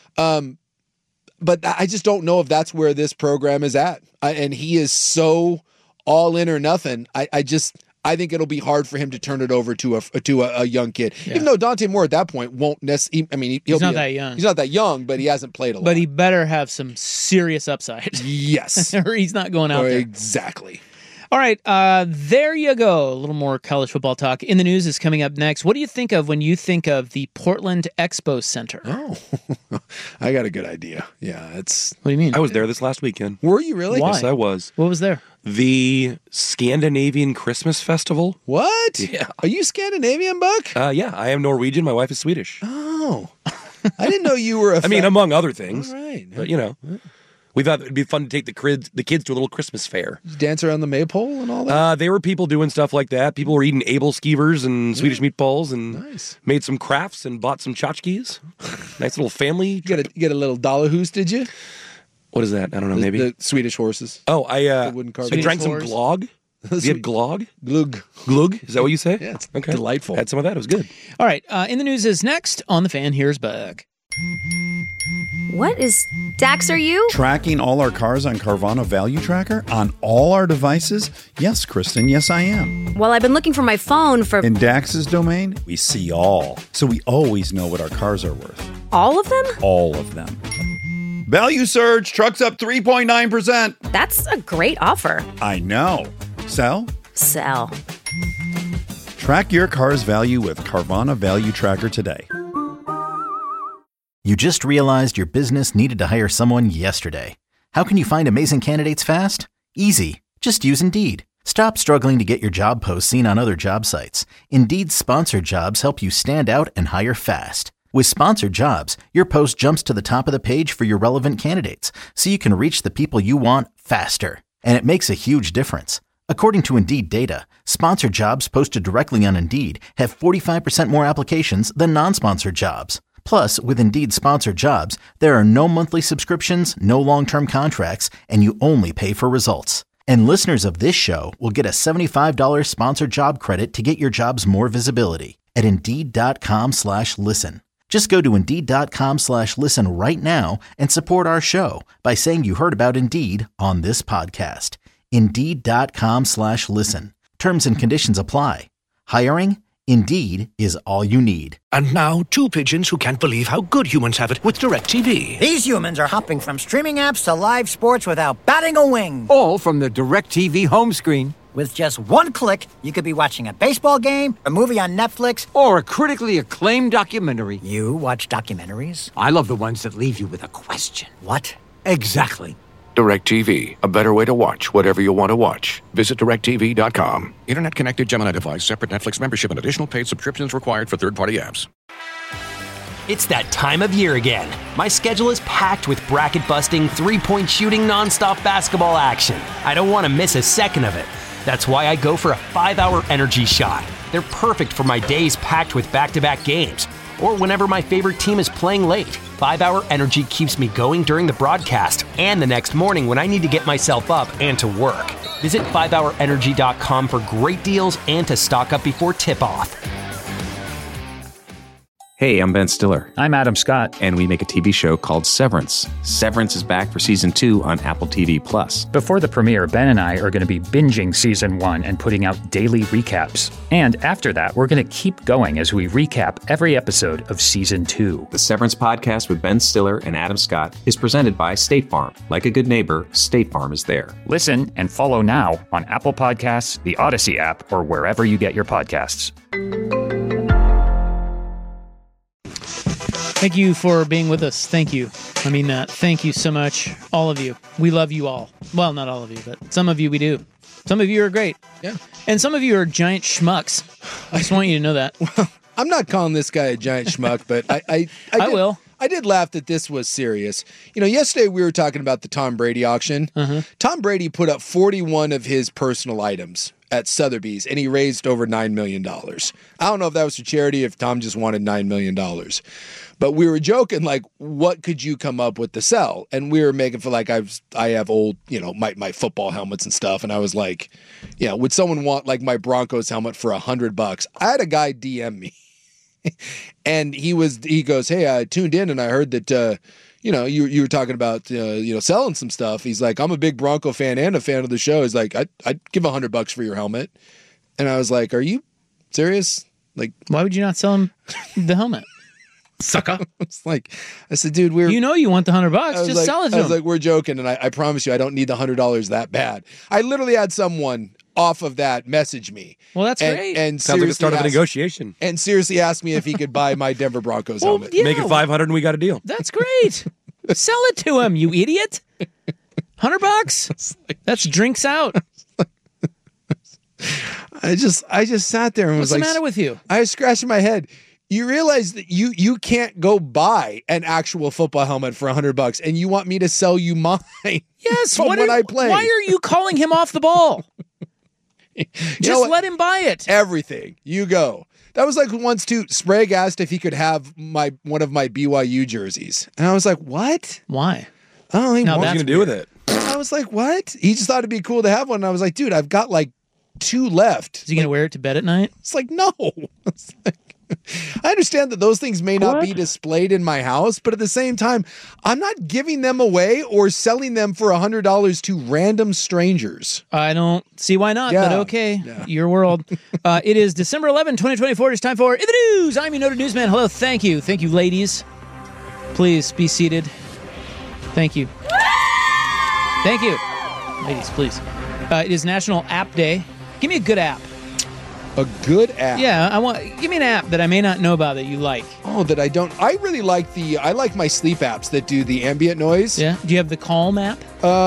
[SPEAKER 10] But I just don't know if that's where this program is at. And he is so all in or nothing. I think it'll be hard for him to turn it over to a young kid. Yeah. Even though Dante Moore at that point won't necessarily. I mean,
[SPEAKER 9] he's not that young.
[SPEAKER 10] He's not that young, but he hasn't played a lot.
[SPEAKER 9] But he better have some serious upside.
[SPEAKER 10] Yes,
[SPEAKER 9] or he's not going out there.
[SPEAKER 10] Exactly.
[SPEAKER 9] All right, there you go. A little more college football talk. In the News is coming up next. What do you think of when you think of the Portland Expo Center?
[SPEAKER 10] Oh, I got a good idea. Yeah, it's...
[SPEAKER 9] What do you mean?
[SPEAKER 6] I was there this last weekend.
[SPEAKER 10] Were you really?
[SPEAKER 9] Why?
[SPEAKER 6] Yes, I was.
[SPEAKER 9] What was there?
[SPEAKER 6] The Scandinavian Christmas Festival.
[SPEAKER 10] What?
[SPEAKER 6] Yeah.
[SPEAKER 10] Are you Scandinavian, Buck?
[SPEAKER 6] Yeah, I am Norwegian. My wife is Swedish.
[SPEAKER 10] Oh. I didn't know you were a...
[SPEAKER 6] I mean, among other things.
[SPEAKER 10] All right.
[SPEAKER 6] But, you know... We thought it'd be fun to take the kids to a little Christmas fair.
[SPEAKER 10] Dance around the maypole and all that?
[SPEAKER 6] There were people doing stuff like that. People were eating Abel skeevers and Swedish meatballs and made some crafts and bought some tchotchkes. Nice little family.
[SPEAKER 10] Get a little Dallahoos, did you?
[SPEAKER 6] What is that? I don't know, maybe.
[SPEAKER 10] The Swedish horses.
[SPEAKER 6] Oh, I drank some glog. You had glog?
[SPEAKER 10] Glug.
[SPEAKER 6] Glug? Is that what you say?
[SPEAKER 10] Yeah, it's delightful.
[SPEAKER 6] Had some of that. It was good.
[SPEAKER 9] All right. In the News is next on The Fan. Here's Buck.
[SPEAKER 12] What is Dax, are you?
[SPEAKER 13] Tracking all our cars on Carvana Value Tracker on all our devices? Yes, Kristen, yes I am.
[SPEAKER 12] Well, I've been looking for my phone for...
[SPEAKER 13] In Dax's domain, we see all. So we always know what our cars are worth.
[SPEAKER 12] All of them?
[SPEAKER 13] All of them. Value surge, trucks up 3.9%.
[SPEAKER 12] That's a great offer.
[SPEAKER 13] I know. Sell?
[SPEAKER 12] Sell.
[SPEAKER 13] Track your car's value with Carvana Value Tracker today.
[SPEAKER 1] You just realized your business needed to hire someone yesterday. How can you find amazing candidates fast? Easy. Just use Indeed. Stop struggling to get your job posts seen on other job sites. Indeed's sponsored jobs help you stand out and hire fast. With sponsored jobs, your post jumps to the top of the page for your relevant candidates, so you can reach the people you want faster. And it makes a huge difference. According to Indeed data, sponsored jobs posted directly on Indeed have 45% more applications than non-sponsored jobs. Plus, with Indeed sponsored jobs, there are no monthly subscriptions, no long-term contracts, and you only pay for results. And listeners of this show will get a $75 sponsored job credit to get your jobs more visibility at Indeed.com/listen. Just go to Indeed.com/listen right now and support our show by saying you heard about Indeed on this podcast. Indeed.com/listen. Terms and conditions apply. Hiring? Indeed is all you need.
[SPEAKER 14] And now, two pigeons who can't believe how good humans have it with DirecTV.
[SPEAKER 15] These humans are hopping from streaming apps to live sports without batting a wing.
[SPEAKER 16] All from the DirecTV home screen.
[SPEAKER 15] With just one click, you could be watching a baseball game, a movie on Netflix,
[SPEAKER 16] or a critically acclaimed documentary.
[SPEAKER 15] You watch documentaries?
[SPEAKER 16] I love the ones that leave you with a question.
[SPEAKER 15] What?
[SPEAKER 16] Exactly.
[SPEAKER 14] DirecTV, a better way to watch whatever you want to watch. Visit DirecTV.com. Internet connected Gemini device, separate Netflix membership, and additional paid subscriptions required for third-party apps.
[SPEAKER 17] It's that time of year again. My schedule is packed with bracket-busting, three-point shooting, nonstop basketball action. I don't want to miss a second of it. That's why I go for a 5-hour energy shot. They're perfect for my days packed with back-to-back games, or whenever my favorite team is playing late. 5-hour energy keeps me going during the broadcast and the next morning when I need to get myself up and to work. Visit 5hourenergy.com for great deals and to stock up before tip-off.
[SPEAKER 18] Hey, I'm Ben Stiller.
[SPEAKER 19] I'm Adam Scott.
[SPEAKER 18] And we make a TV show called Severance. Severance is back for Season 2 on Apple TV+.
[SPEAKER 19] Before the premiere, Ben and I are going to be binging Season 1 and putting out daily recaps. And after that, we're going to keep going as we recap every episode of Season 2.
[SPEAKER 18] The Severance podcast with Ben Stiller and Adam Scott is presented by State Farm. Like a good neighbor, State Farm is there.
[SPEAKER 19] Listen and follow now on Apple Podcasts, the Odyssey app, or wherever you get your podcasts.
[SPEAKER 9] Thank you for being with us. Thank you. I mean that. Thank you so much, all of you. We love you all. Well, not all of you, but some of you we do. Some of you are great.
[SPEAKER 10] Yeah.
[SPEAKER 9] And some of you are giant schmucks. I just want you to know that.
[SPEAKER 10] Well, I'm not calling this guy a giant schmuck, but I
[SPEAKER 9] will.
[SPEAKER 10] I did laugh that this was serious. You know, yesterday we were talking about the Tom Brady auction. Tom Brady put up 41 of his personal items at Sotheby's, and he raised over $9 million. I don't know if that was for charity, if Tom just wanted $9 million. But we were joking, like, what could you come up with to sell? And we were making for, like, I have old, you know, my football helmets and stuff. And I was like, you know, would someone want, like, my Broncos helmet for $100? I had a guy DM me. And he goes, hey, I tuned in and I heard that, you know, you were talking about, you know, selling some stuff. He's like, I'm a big Bronco fan and a fan of the show. He's like, I'd give $100 for your helmet. And I was like, are you serious? Like,
[SPEAKER 9] why would you not sell him the helmet? Sucker.
[SPEAKER 10] It's like, I said, dude,
[SPEAKER 9] you know you want the $100. Just sell it to him.
[SPEAKER 10] I was like, we're joking. And I promise you, I don't need the $100 that bad. I literally had someone off of that message me.
[SPEAKER 9] Well, that's great.
[SPEAKER 10] And
[SPEAKER 6] sounds like the start of a negotiation.
[SPEAKER 10] And seriously asked me if he could buy my Denver Broncos helmet.
[SPEAKER 9] Yeah.
[SPEAKER 6] Make it 500 and we got a deal.
[SPEAKER 9] That's great. Sell it to him, you idiot. $100. That's drinks out.
[SPEAKER 10] I just sat there and was like,
[SPEAKER 9] what's the matter with you?
[SPEAKER 10] I was scratching my head. You realize that you can't go buy an actual football helmet for $100, and you want me to sell you mine?
[SPEAKER 9] Yes.
[SPEAKER 10] From when I play.
[SPEAKER 9] Why are you calling him off the ball? Just let him buy it.
[SPEAKER 10] Everything. You go. That was like once too. Sprague asked if he could have one of my BYU jerseys, and I was like, "What?
[SPEAKER 9] Why?
[SPEAKER 10] Oh,
[SPEAKER 6] what's he gonna do with it?"
[SPEAKER 10] I was like, "What?" He just thought it'd be cool to have one. And I was like, "Dude, I've got like 2 left."
[SPEAKER 9] Is he gonna wear it to bed at night?
[SPEAKER 10] It's like, no. It's like, I understand that those things may not be displayed in my house, but at the same time, I'm not giving them away or selling them for $100 to random strangers.
[SPEAKER 9] I don't see why not, but okay. Yeah. Your world. It is December 11, 2024. It's time for In the News. I'm your noted newsman. Hello. Thank you. Thank you, ladies. Please be seated. Thank you. Thank you. Ladies, please. It is National App Day. Give me a good app.
[SPEAKER 10] A good app.
[SPEAKER 9] Yeah, give me an app that I may not know about that you like.
[SPEAKER 10] Oh, that I don't. I really like I like my sleep apps that do the ambient noise.
[SPEAKER 9] Yeah. Do you have the Calm app?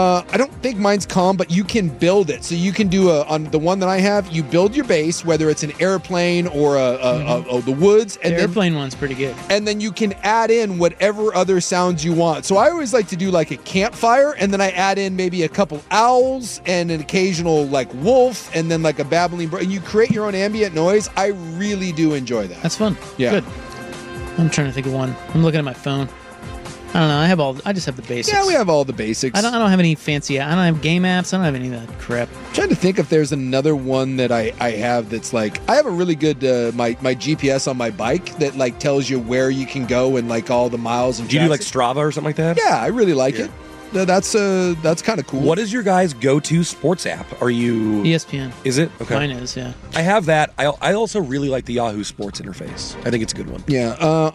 [SPEAKER 10] I don't think mine's Calm, but you can build it. So you can do on the one that I have, you build your base, whether it's an airplane or the woods. And
[SPEAKER 9] the airplane one's pretty good.
[SPEAKER 10] And then you can add in whatever other sounds you want. So I always like to do like a campfire, and then I add in maybe a couple owls and an occasional like wolf, and then like a babbling bird. And you create your own ambient noise. I really do enjoy that.
[SPEAKER 9] That's fun.
[SPEAKER 10] Yeah.
[SPEAKER 9] Good. I'm trying to think of one. I'm looking at my phone. I don't know. I just have the basics.
[SPEAKER 10] Yeah, we have all the basics.
[SPEAKER 9] I don't have any fancy. I don't have game apps. I don't have any of that crap.
[SPEAKER 10] I'm trying to think if there's another one that I have that's like, I have a really good my GPS on my bike that like tells you where you can go and like all the miles and.
[SPEAKER 6] Do you do like Strava or something like that?
[SPEAKER 10] Yeah, I really like it. That's kind of cool.
[SPEAKER 6] What is your guys' go-to sports app? Are you
[SPEAKER 9] ESPN?
[SPEAKER 6] Is it? Okay.
[SPEAKER 9] Mine is. Yeah.
[SPEAKER 6] I have that. I also really like the Yahoo Sports interface. I think it's a good one.
[SPEAKER 10] Yeah.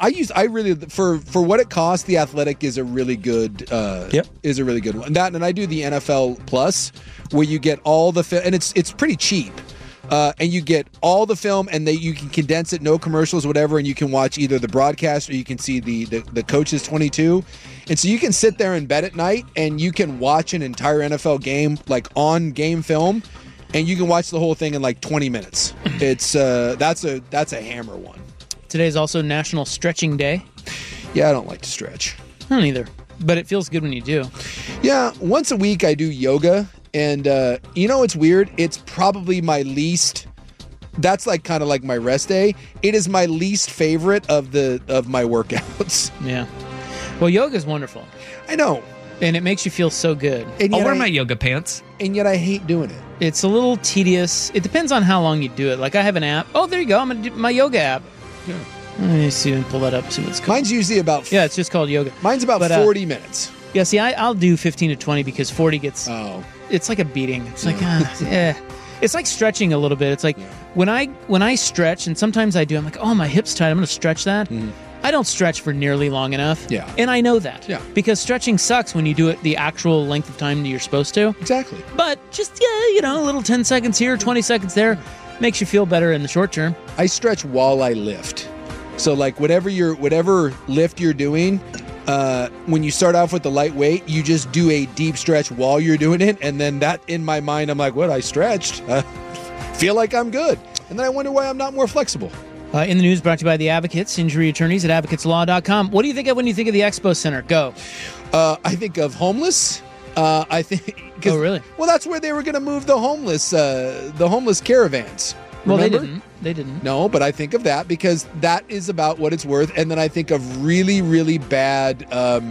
[SPEAKER 10] I really for what it costs, The Athletic is a really good. Is a really good one. That and I do the NFL Plus, where you get all the and it's pretty cheap. And you get all the film, and you can condense it, no commercials, whatever, and you can watch either the broadcast or you can see the coaches 22. And so you can sit there in bed at night and you can watch an entire NFL game like on game film, and you can watch the whole thing in like 20 minutes. It's that's a hammer one.
[SPEAKER 9] Today's also National Stretching Day.
[SPEAKER 10] Yeah, I don't like to stretch.
[SPEAKER 9] I don't either, but it feels good when you do.
[SPEAKER 10] Yeah, once a week I do yoga. And it's weird. It's probably my least. That's like kind of like my rest day. It is my least favorite of my workouts.
[SPEAKER 9] Yeah. Well, yoga is wonderful.
[SPEAKER 10] I know,
[SPEAKER 9] and it makes you feel so good.
[SPEAKER 10] And
[SPEAKER 17] I'll wear my yoga pants.
[SPEAKER 10] And yet I hate doing it.
[SPEAKER 9] It's a little tedious. It depends on how long you do it. Like I have an app. Oh, there you go. I'm gonna do my yoga app.
[SPEAKER 10] Yeah.
[SPEAKER 9] Let me see and pull that up. See what's called.
[SPEAKER 10] Mine's usually about.
[SPEAKER 9] Yeah, it's just called yoga.
[SPEAKER 10] Mine's about 40 minutes.
[SPEAKER 9] Yeah. See, I'll do 15 to 20 because 40 gets.
[SPEAKER 10] Oh.
[SPEAKER 9] It's like a beating. It's like, It's like stretching a little bit. It's like when I stretch, and sometimes I do, I'm like, oh, my hip's tight. I'm going to stretch that. Mm-hmm. I don't stretch for nearly long enough.
[SPEAKER 10] Yeah.
[SPEAKER 9] And I know that.
[SPEAKER 10] Yeah.
[SPEAKER 9] Because stretching sucks when you do it the actual length of time that you're supposed to.
[SPEAKER 10] Exactly.
[SPEAKER 9] But just, a little 10 seconds here, 20 seconds there makes you feel better in the short term.
[SPEAKER 10] I stretch while I lift. So like whatever lift you're doing, when you start off with the light weight, you just do a deep stretch while you're doing it, and then that in my mind, I'm like, what? I stretched. Feel like I'm good, and then I wonder why I'm not more flexible.
[SPEAKER 9] In the news, brought to you by the Advocates, injury attorneys at advocateslaw.com. What do you think of when you think of the Expo Center? Go.
[SPEAKER 10] I think of homeless. I think.
[SPEAKER 9] Oh, really?
[SPEAKER 10] Well, that's where they were going to move the homeless caravans. Remember?
[SPEAKER 9] Well, they didn't.
[SPEAKER 10] No, but I think of that because that is about what it's worth. And then I think of really, really bad,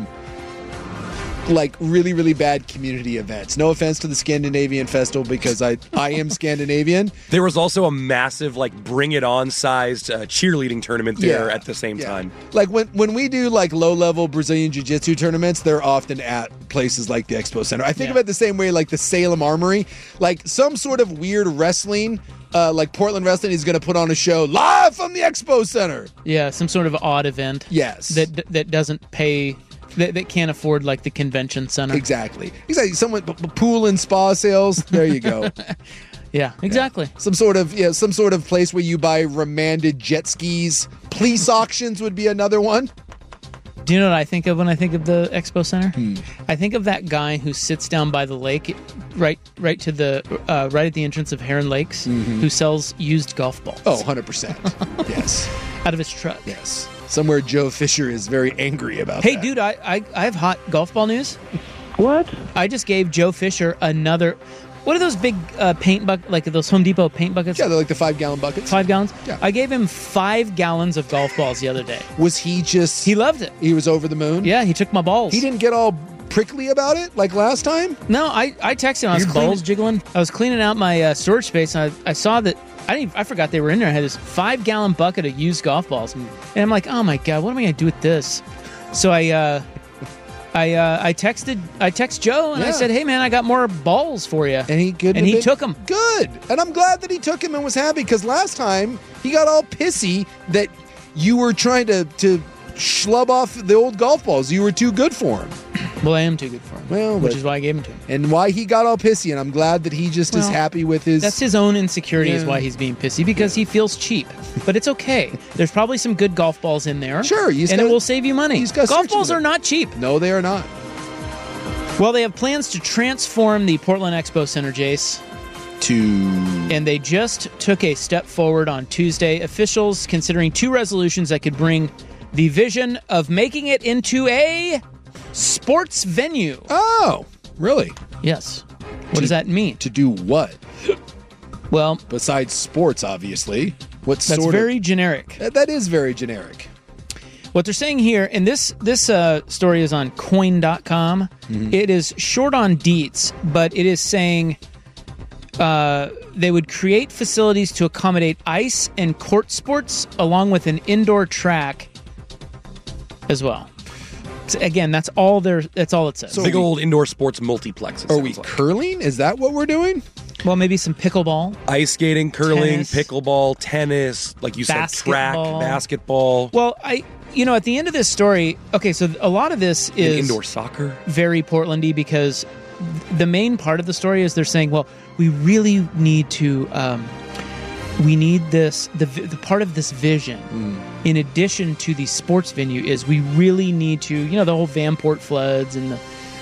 [SPEAKER 10] really bad community events. No offense to the Scandinavian Festival because I am Scandinavian.
[SPEAKER 6] There was also a massive, Bring It On sized cheerleading tournament there at the same time.
[SPEAKER 10] Like when we do low-level Brazilian Jiu-Jitsu tournaments, they're often at places like the Expo Center. I think of it the same way like the Salem Armory. Like some sort of weird wrestling like Portland Wrestling is going to put on a show live from the Expo Center.
[SPEAKER 9] Yeah, some sort of odd event.
[SPEAKER 10] Yes.
[SPEAKER 9] That doesn't pay, that can't afford the convention center.
[SPEAKER 10] Exactly. Someone pool and spa sales. There you go.
[SPEAKER 9] Yeah, exactly.
[SPEAKER 10] Yeah. Some sort of place where you buy remanded jet skis. Police auctions would be another one.
[SPEAKER 9] Do you know what I think of when I think of the Expo Center? I think of that guy who sits down by the lake, right at the entrance of Heron Lakes, who sells used golf balls.
[SPEAKER 10] Oh, 100%. Yes.
[SPEAKER 9] Out of his truck.
[SPEAKER 10] Yes. Somewhere Joe Fisher is very angry about
[SPEAKER 9] Hey,
[SPEAKER 10] that.
[SPEAKER 9] dude, I have hot golf ball news.
[SPEAKER 20] What?
[SPEAKER 9] I just gave Joe Fisher another... What are those big paint buckets, like those Home Depot paint buckets?
[SPEAKER 10] Yeah, they're like the 5-gallon buckets.
[SPEAKER 9] 5 gallons?
[SPEAKER 10] Yeah.
[SPEAKER 9] I gave him 5 gallons of golf balls the other day.
[SPEAKER 10] Was he just...
[SPEAKER 9] He loved it.
[SPEAKER 10] He was over the moon?
[SPEAKER 9] Yeah, he took my balls.
[SPEAKER 10] He didn't get all prickly about it like last time?
[SPEAKER 9] No, I texted him. I was balls jiggling. I was cleaning out my storage space, and I saw that... I forgot they were in there. I had this 5-gallon bucket of used golf balls. And I'm like, oh my God, what am I going to do with this? So I text Joe and I said, "Hey man, I got more balls for you."
[SPEAKER 10] And he
[SPEAKER 9] took them.
[SPEAKER 10] Good. And I'm glad that he took him and was happy because last time he got all pissy that you were trying to schlub off the old golf balls. You were too good for him.
[SPEAKER 9] Well, I am too good for him.
[SPEAKER 10] Well,
[SPEAKER 9] which is why I gave him to him.
[SPEAKER 10] And why he got all pissy, and I'm glad that he just is happy with his...
[SPEAKER 9] That's his own insecurity is
[SPEAKER 10] Yeah.
[SPEAKER 9] why he's being pissy, because he feels cheap. But it's okay. There's probably some good golf balls in there.
[SPEAKER 10] Sure.
[SPEAKER 9] And it will save you money. Golf balls are not cheap.
[SPEAKER 10] No, they are not.
[SPEAKER 9] Well, they have plans to transform the Portland Expo Center, Jace. And they just took a step forward on Tuesday. Officials considering 2 resolutions that could bring the vision of making it into a sports venue.
[SPEAKER 10] Oh, really?
[SPEAKER 9] Yes. What does that mean?
[SPEAKER 10] To do what?
[SPEAKER 9] Well,
[SPEAKER 10] besides sports, obviously.
[SPEAKER 9] That's very generic.
[SPEAKER 10] That is very generic.
[SPEAKER 9] What they're saying here, and this story is on coin.com.
[SPEAKER 10] Mm-hmm.
[SPEAKER 9] It is short on deets, but it is saying they would create facilities to accommodate ice and court sports along with an indoor track as well. So again, that's all it says.
[SPEAKER 6] Big old indoor sports multiplex.
[SPEAKER 10] Are we curling? Is that what we're doing?
[SPEAKER 9] Well, maybe some pickleball.
[SPEAKER 6] Ice skating, curling,
[SPEAKER 9] Tennis.
[SPEAKER 6] pickleball, tennis, like you said, track, basketball.
[SPEAKER 9] Well, at the end of this story, okay, so a lot of this is
[SPEAKER 6] indoor soccer.
[SPEAKER 9] Very Portlandy, because the main part of the story is they're saying, well, we really need to, we need this, the part of this vision, in addition to the sports venue, is we really need to, the whole Vanport floods and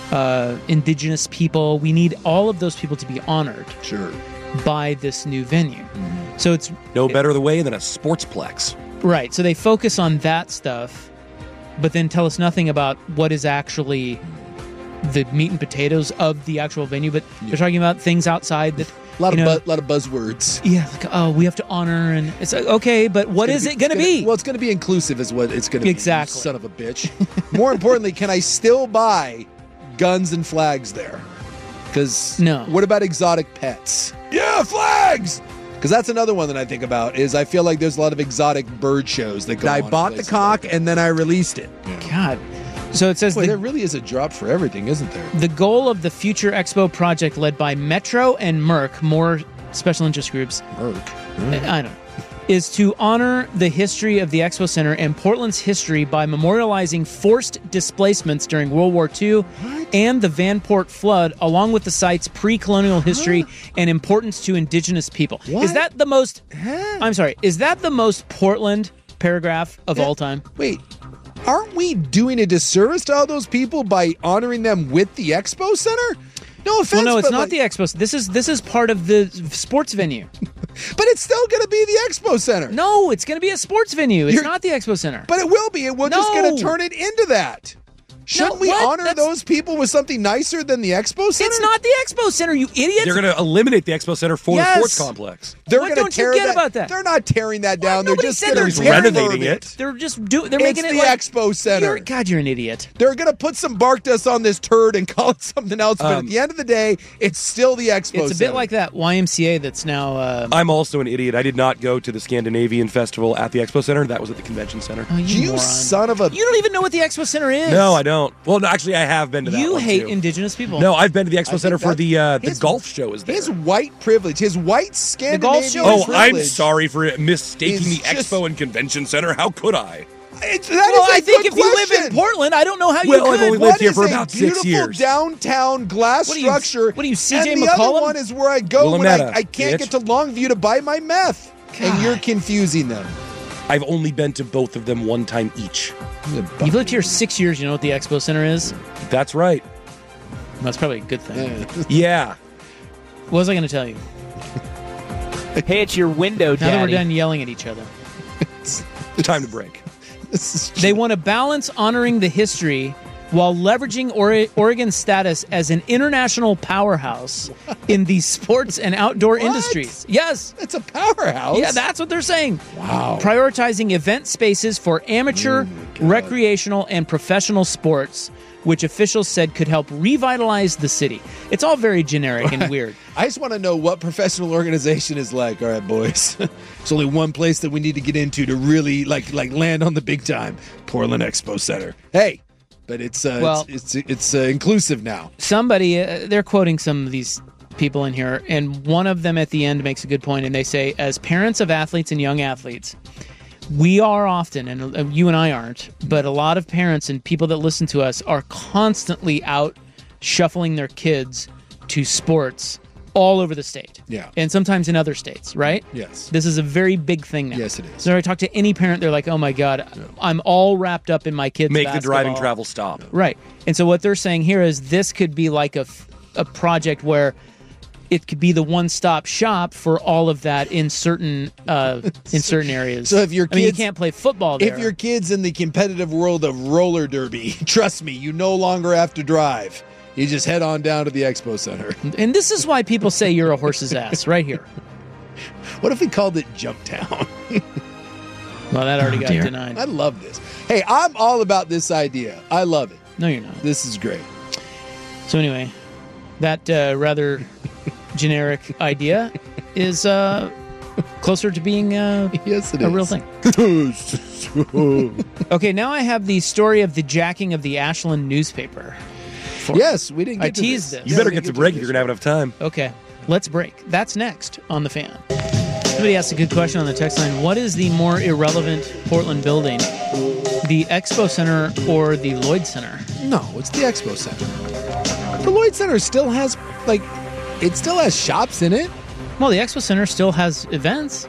[SPEAKER 9] the indigenous people, we need all of those people to be honored.
[SPEAKER 10] Sure.
[SPEAKER 9] By this new venue. So it's
[SPEAKER 6] no better the way than a sportsplex.
[SPEAKER 9] Right. So they focus on that stuff, but then tell us nothing about what is actually the meat and potatoes of the actual venue. But they're talking about things outside that
[SPEAKER 10] a lot of buzzwords.
[SPEAKER 9] Yeah. Like, we have to honor, and it's like, okay, but what is it going to be?
[SPEAKER 10] Well, it's going to be inclusive, is what it's going to be.
[SPEAKER 9] Exactly.
[SPEAKER 10] You son of a bitch. More importantly, can I still buy guns and flags there? Because
[SPEAKER 9] no.
[SPEAKER 10] What about exotic pets? Yeah, flags. Because that's another one that I think about, is I feel like there's a lot of exotic bird shows that go on. I bought the cock and then I released it.
[SPEAKER 9] God. So it says
[SPEAKER 10] there really is a drop for everything, isn't there?
[SPEAKER 9] The goal of the Future Expo project, led by Metro and Merck, more special interest groups.
[SPEAKER 10] Merck?
[SPEAKER 9] I don't know. Is to honor the history of the Expo Center and Portland's history by memorializing forced displacements during World War II and the Vanport flood, along with the site's pre-colonial history and importance to indigenous people.
[SPEAKER 10] What?
[SPEAKER 9] Is that the most... I'm sorry. Is that the most Portland paragraph of all time?
[SPEAKER 10] Wait. Aren't we doing a disservice to all those people by honoring them with the Expo Center? No offense,
[SPEAKER 9] well, no, it's
[SPEAKER 10] but
[SPEAKER 9] not the Expo. This is part of the sports venue.
[SPEAKER 10] But it's still going to be the Expo Center.
[SPEAKER 9] No, it's going to be a sports venue. It's not the Expo Center.
[SPEAKER 10] But it will be. We're just going to turn it into that. Shouldn't we honor those people with something nicer than the Expo Center?
[SPEAKER 9] It's not the Expo Center, you idiot.
[SPEAKER 6] They're going to eliminate the Expo Center for the sports complex.
[SPEAKER 10] They're
[SPEAKER 9] What
[SPEAKER 10] gonna
[SPEAKER 9] don't you
[SPEAKER 10] tear
[SPEAKER 9] get about that?
[SPEAKER 10] They're not tearing that down. They're
[SPEAKER 9] Nobody
[SPEAKER 10] just
[SPEAKER 9] said
[SPEAKER 10] going
[SPEAKER 9] they're
[SPEAKER 10] to
[SPEAKER 6] renovating it.
[SPEAKER 9] They're just they're making it
[SPEAKER 10] the
[SPEAKER 9] like
[SPEAKER 10] Expo Center.
[SPEAKER 9] God, you're an idiot.
[SPEAKER 10] They're going to put some bark dust on this turd and call it something else, but at the end of the day, it's still the Expo Center.
[SPEAKER 9] It's a bit like that YMCA that's now...
[SPEAKER 6] I'm also an idiot. I did not go to the Scandinavian Festival at the Expo Center. That was at the Convention Center.
[SPEAKER 9] Oh, you moron.
[SPEAKER 10] son of a...
[SPEAKER 9] You don't even know what the Expo Center is.
[SPEAKER 6] No, I don't. Well, actually, I have been to that
[SPEAKER 9] You
[SPEAKER 6] one,
[SPEAKER 9] hate
[SPEAKER 6] too.
[SPEAKER 9] indigenous people.
[SPEAKER 6] No, I've been to the Expo Center for the golf show. Is there?
[SPEAKER 10] His white privilege, his white Scandinavian
[SPEAKER 6] Oh, I'm
[SPEAKER 10] privilege
[SPEAKER 6] sorry for mistaking the
[SPEAKER 10] just-
[SPEAKER 6] Expo and Convention Center. How could I?
[SPEAKER 9] I think if you live in Portland, I don't know how you
[SPEAKER 6] Well,
[SPEAKER 9] could.
[SPEAKER 6] I've only lived here for about 6 years.
[SPEAKER 10] Downtown glass
[SPEAKER 9] What are you-
[SPEAKER 10] structure.
[SPEAKER 9] what are you, CJ
[SPEAKER 10] and the
[SPEAKER 9] McCollum?
[SPEAKER 10] other one is where I go when
[SPEAKER 6] Willamette,
[SPEAKER 10] I can't
[SPEAKER 6] bitch.
[SPEAKER 10] get to Longview to buy my meth. And you're confusing them.
[SPEAKER 6] I've only been to both of them one time each.
[SPEAKER 9] You've lived here 6 years. You know what the Expo Center is?
[SPEAKER 6] That's right.
[SPEAKER 9] That's probably a good thing.
[SPEAKER 6] Yeah.
[SPEAKER 9] What was I going to tell you?
[SPEAKER 20] Hey, it's your window,
[SPEAKER 9] Now that we're
[SPEAKER 20] Daddy.
[SPEAKER 9] done yelling at each other.
[SPEAKER 6] Time to break.
[SPEAKER 9] They want to balance honoring the history while leveraging Oregon's status as an international powerhouse in the sports and outdoor industries. Yes.
[SPEAKER 10] It's a powerhouse.
[SPEAKER 9] Yeah, that's what they're saying.
[SPEAKER 10] Wow.
[SPEAKER 9] Prioritizing event spaces for amateur, recreational, and professional sports, which officials said could help revitalize the city. It's all very generic and weird.
[SPEAKER 10] I just want to know what professional organization is like. All right, boys. There's only one place that we need to get into to really like land on the big time. Portland Expo Center. Hey, but it's inclusive now.
[SPEAKER 9] Somebody, they're quoting some of these people in here, and one of them at the end makes a good point, and they say, as parents of athletes and young athletes, we are often, and you and I aren't, but a lot of parents and people that listen to us are constantly out shuffling their kids to sports all over the state.
[SPEAKER 10] Yeah.
[SPEAKER 9] And sometimes in other states, right?
[SPEAKER 10] Yes.
[SPEAKER 9] This is a very big thing now.
[SPEAKER 10] Yes, it is.
[SPEAKER 9] So I talk to any parent, they're like, oh my God, I'm all wrapped up in my kids'
[SPEAKER 6] Make
[SPEAKER 9] basketball.
[SPEAKER 6] the driving travel stop.
[SPEAKER 9] Right. And so what they're saying here is this could be like a project where it could be the one-stop shop for all of that in certain areas.
[SPEAKER 10] So if your kids,
[SPEAKER 9] you can't play football there.
[SPEAKER 10] If your kid's in the competitive world of roller derby, trust me, you no longer have to drive. You just head on down to the Expo Center.
[SPEAKER 9] And this is why people say you're a horse's ass, right here.
[SPEAKER 10] What if we called it Jump Town?
[SPEAKER 9] Well, that already got denied.
[SPEAKER 10] I love this. Hey, I'm all about this idea. I love it.
[SPEAKER 9] No, you're not.
[SPEAKER 10] This is great.
[SPEAKER 9] So anyway, that rather generic idea is closer to being
[SPEAKER 10] yes, it
[SPEAKER 9] a
[SPEAKER 10] is.
[SPEAKER 9] real thing. Okay, now I have the story of the jacking of the Ashland newspaper.
[SPEAKER 10] Yes, we didn't get
[SPEAKER 9] I
[SPEAKER 10] to
[SPEAKER 9] teased
[SPEAKER 10] this.
[SPEAKER 9] this.
[SPEAKER 6] You better get to break if you're going to have enough time.
[SPEAKER 9] Okay, let's break. That's next on The Fan. Somebody asked a good question on the text line. What is the more irrelevant Portland building? The Expo Center or the Lloyd Center?
[SPEAKER 10] No, it's the Expo Center. The Lloyd Center still has, it still has shops in it.
[SPEAKER 9] Well, the Expo Center still has events.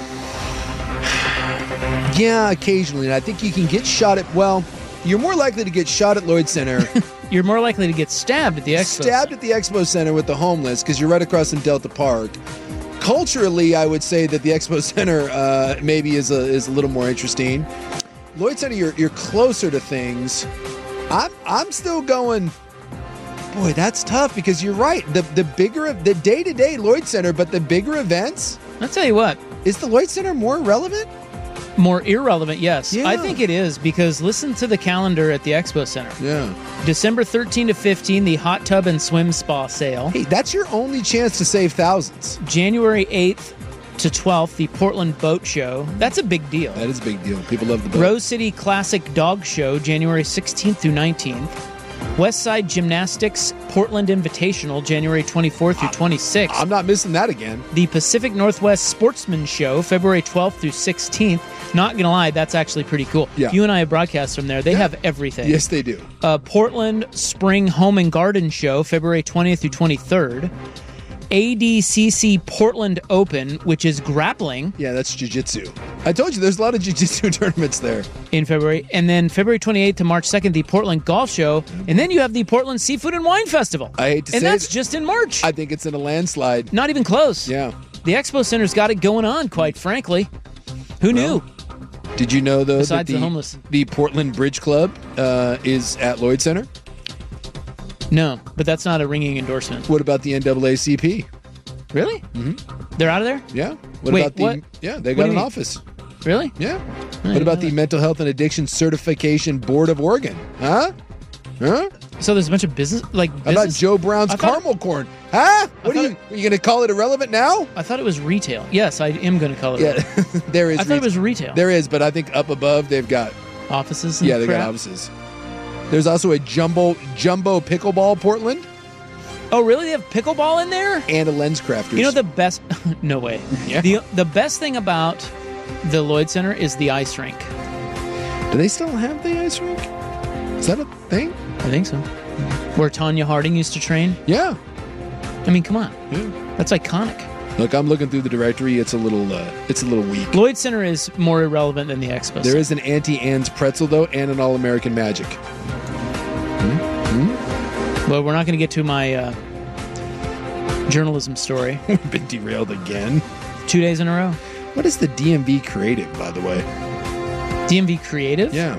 [SPEAKER 10] Yeah, occasionally. And I think you can get shot at, you're more likely to get shot at Lloyd Center.
[SPEAKER 9] You're more likely to get stabbed at the Expo Center.
[SPEAKER 10] Stabbed at the Expo Center with the homeless because you're right across from Delta Park. Culturally, I would say that the Expo Center maybe is a little more interesting. Lloyd Center, you're closer to things. I'm still going. Boy, that's tough because you're right. The bigger the day-to-day Lloyd Center, but the bigger events.
[SPEAKER 9] I'll tell you what.
[SPEAKER 10] Is the Lloyd Center more relevant?
[SPEAKER 9] More irrelevant, yes.
[SPEAKER 10] Yeah.
[SPEAKER 9] I think it is because listen to the calendar at the Expo Center.
[SPEAKER 10] Yeah.
[SPEAKER 9] December 13 to 15, the hot tub and swim spa sale.
[SPEAKER 10] Hey, that's your only chance to save thousands.
[SPEAKER 9] January 8th to 12th, the Portland Boat Show. That's a big deal.
[SPEAKER 10] That is a big deal. People love the boat.
[SPEAKER 9] Rose City Classic Dog Show, January 16th through 19th. Westside Gymnastics Portland Invitational, January 24th through 26th.
[SPEAKER 10] I'm not missing that again.
[SPEAKER 9] The Pacific Northwest Sportsman Show, February 12th through 16th. Not going to lie, that's actually pretty cool.
[SPEAKER 10] Yeah.
[SPEAKER 9] You and I have broadcast from there. They have everything.
[SPEAKER 10] Yes, they do.
[SPEAKER 9] Portland Spring Home and Garden Show, February 20th through 23rd. ADCC Portland Open, which is grappling.
[SPEAKER 10] Yeah, that's jiu-jitsu. I told you there's a lot of jiu-jitsu tournaments there.
[SPEAKER 9] In February. And then February 28th to March 2nd, the Portland Golf Show. And then you have the Portland Seafood and Wine Festival.
[SPEAKER 10] I hate to say
[SPEAKER 9] and that's just in March.
[SPEAKER 10] I think it's in a landslide.
[SPEAKER 9] Not even close.
[SPEAKER 10] Yeah.
[SPEAKER 9] The Expo Center's got it going on, quite frankly. Who knew?
[SPEAKER 10] Did you know, though,
[SPEAKER 9] Besides
[SPEAKER 10] that
[SPEAKER 9] the homeless.
[SPEAKER 10] the Portland Bridge Club is at Lloyd Center?
[SPEAKER 9] No, but that's not a ringing endorsement.
[SPEAKER 10] What about the NAACP?
[SPEAKER 9] Really?
[SPEAKER 10] Mm-hmm.
[SPEAKER 9] They're out of there?
[SPEAKER 10] Yeah. Yeah, they got an office.
[SPEAKER 9] Really?
[SPEAKER 10] Yeah. What about the Mental Health and Addiction Certification Board of Oregon? Huh?
[SPEAKER 9] So there's a bunch of business,
[SPEAKER 10] How about Joe Brown's caramel corn? Huh? Are you going to call it irrelevant now?
[SPEAKER 9] I thought it was retail. Yes, I am going to call it
[SPEAKER 10] irrelevant. There is.
[SPEAKER 9] I thought it was retail.
[SPEAKER 10] There is, but I think up above they've got
[SPEAKER 9] offices.
[SPEAKER 10] Yeah, they got offices. There's also a jumbo pickleball Portland.
[SPEAKER 9] Oh, really? They have pickleball in there?
[SPEAKER 10] And a Lens Crafters.
[SPEAKER 9] You know the best? No way.
[SPEAKER 10] Yeah.
[SPEAKER 9] The best thing about the Lloyd Center is the ice rink.
[SPEAKER 10] Do they still have the ice rink? Is that a thing?
[SPEAKER 9] I think so. Where Tanya Harding used to train?
[SPEAKER 10] Yeah.
[SPEAKER 9] I mean, come on.
[SPEAKER 10] Yeah.
[SPEAKER 9] That's iconic.
[SPEAKER 10] Look, I'm looking through the directory. It's a little weak.
[SPEAKER 9] Lloyd Center is more irrelevant than the Expo.
[SPEAKER 10] There is an Auntie Anne's pretzel, though, and an All-American Magic.
[SPEAKER 9] Well, we're not going to get to my journalism story.
[SPEAKER 10] We've been derailed again.
[SPEAKER 9] 2 days in a row.
[SPEAKER 10] What is the DMV Creative, by the way?
[SPEAKER 9] DMV Creative?
[SPEAKER 10] Yeah.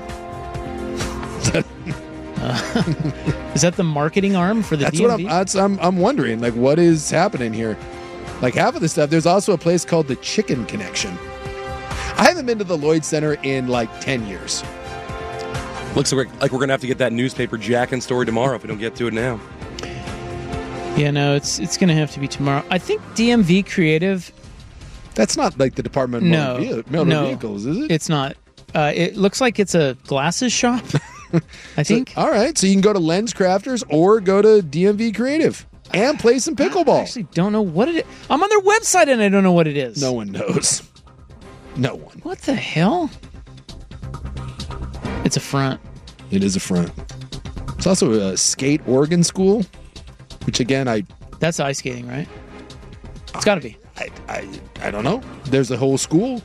[SPEAKER 9] Is that the marketing arm for the DMV?
[SPEAKER 10] That's what I'm wondering. Like, what is happening here? Like, half of the stuff. There's also a place called the Chicken Connection. I haven't been to the Lloyd Center in like 10 years.
[SPEAKER 6] Looks like we're going to have to get that newspaper jacking story tomorrow if we don't get to it now.
[SPEAKER 9] Yeah, no, it's going to have to be tomorrow. I think DMV Creative.
[SPEAKER 10] That's not like the Department of Motor Vehicles, is it?
[SPEAKER 9] It's not. It looks like it's a glasses shop, I think.
[SPEAKER 10] All right, so you can go to Lens Crafters or go to DMV Creative and play some pickleball.
[SPEAKER 9] I actually don't know what it is. I'm on their website and I don't know what it is.
[SPEAKER 10] No one knows. No one.
[SPEAKER 9] What the hell? It's a front.
[SPEAKER 10] It is a front. It's also a skate Oregon school, which again,
[SPEAKER 9] That's ice skating, right? It's got to be.
[SPEAKER 10] I don't know. There's a whole school.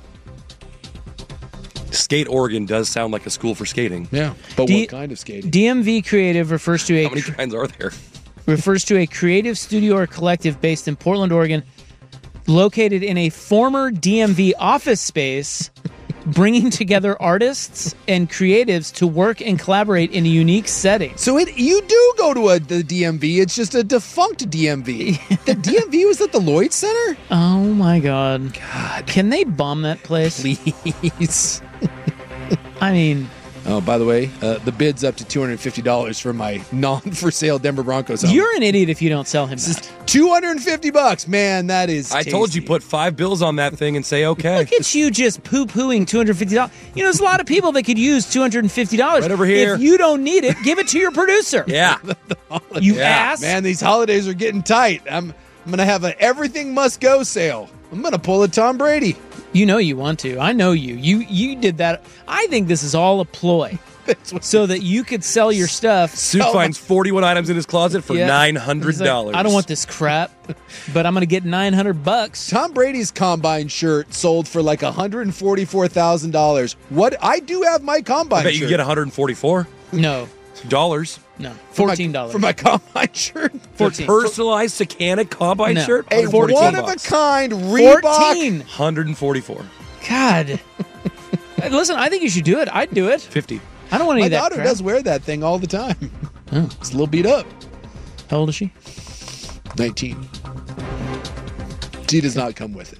[SPEAKER 6] Skate Oregon does sound like a school for skating.
[SPEAKER 10] Yeah, but what kind of skating?
[SPEAKER 9] DMV Creative refers to
[SPEAKER 6] How many kinds are there?
[SPEAKER 9] Refers to a creative studio or collective based in Portland, Oregon, located in a former DMV office space, bringing together artists and creatives to work and collaborate in a unique setting.
[SPEAKER 10] So you do go to the DMV. It's just a defunct DMV. The DMV was at the Lloyd Center?
[SPEAKER 9] Oh my God. Can they bomb that place?
[SPEAKER 10] Please.
[SPEAKER 9] I mean...
[SPEAKER 10] Oh, by the way, the bid's up to $250 for my non-for-sale Denver Broncos helmet.
[SPEAKER 9] You're an idiot if you don't sell him that.
[SPEAKER 10] $250, man. That is tasty.
[SPEAKER 6] I told you, put $5 on that thing and say okay.
[SPEAKER 9] Look at you just poo-pooing $250. You know, there's a lot of people that could use $250.
[SPEAKER 6] Right over here.
[SPEAKER 9] If you don't need it, give it to your producer.
[SPEAKER 6] Yeah.
[SPEAKER 9] You ass.
[SPEAKER 10] Man, these holidays are getting tight. I'm going to have an everything must go sale. I'm going to pull a Tom Brady.
[SPEAKER 9] You know you want to. I know you. You did that. I think this is all a ploy so that you could sell your stuff.
[SPEAKER 6] Suit finds 41 items in his closet for $900.
[SPEAKER 9] Like, I don't want this crap, but I'm going to get $900.
[SPEAKER 10] Tom Brady's combine shirt sold for like $144,000. What? I do have my combine
[SPEAKER 6] I bet
[SPEAKER 10] shirt.
[SPEAKER 6] you get $144.
[SPEAKER 9] No.
[SPEAKER 6] Dollars.
[SPEAKER 9] No. $14.
[SPEAKER 10] For my combine shirt?
[SPEAKER 6] $14. Personalized Sakana combine shirt?
[SPEAKER 10] A one-of-a-kind Reebok.
[SPEAKER 6] $144.
[SPEAKER 9] God. Listen, I think you should do it. I'd do it.
[SPEAKER 6] $50.
[SPEAKER 9] I don't want any of that
[SPEAKER 10] My daughter
[SPEAKER 9] crap.
[SPEAKER 10] does wear that thing all the time.
[SPEAKER 9] Oh.
[SPEAKER 10] It's a little beat up.
[SPEAKER 9] How old is she?
[SPEAKER 10] 19. She does not come with it.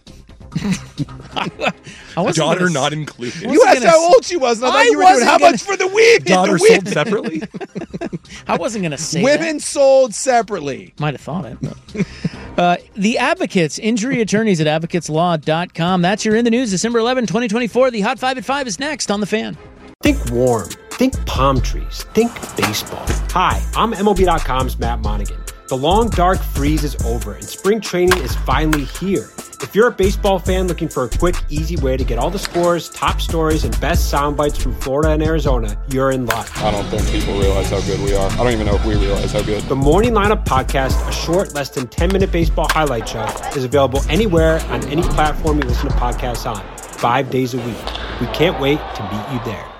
[SPEAKER 6] Daughter not included.
[SPEAKER 10] You asked how old she was, and I thought you were doing how much for the weave.
[SPEAKER 6] Daughter sold separately?
[SPEAKER 9] I wasn't going to say
[SPEAKER 10] Women sold separately.
[SPEAKER 9] Might have thought it. But. The Advocates, injury attorneys at advocateslaw.com. That's your In the News, December 11, 2024. The Hot 5 at 5 is next on The Fan.
[SPEAKER 21] Think warm. Think palm trees. Think baseball. Hi, I'm MLB.com's Matt Monaghan. The long, dark freeze is over, and spring training is finally here. If you're a baseball fan looking for a quick, easy way to get all the scores, top stories, and best sound bites from Florida and Arizona, you're in luck.
[SPEAKER 22] I don't think people realize how good we are. I don't even know if we realize how good.
[SPEAKER 21] The Morning Lineup Podcast, a short, less than 10-minute baseball highlight show, is available anywhere on any platform you listen to podcasts on, 5 days a week. We can't wait to meet you there.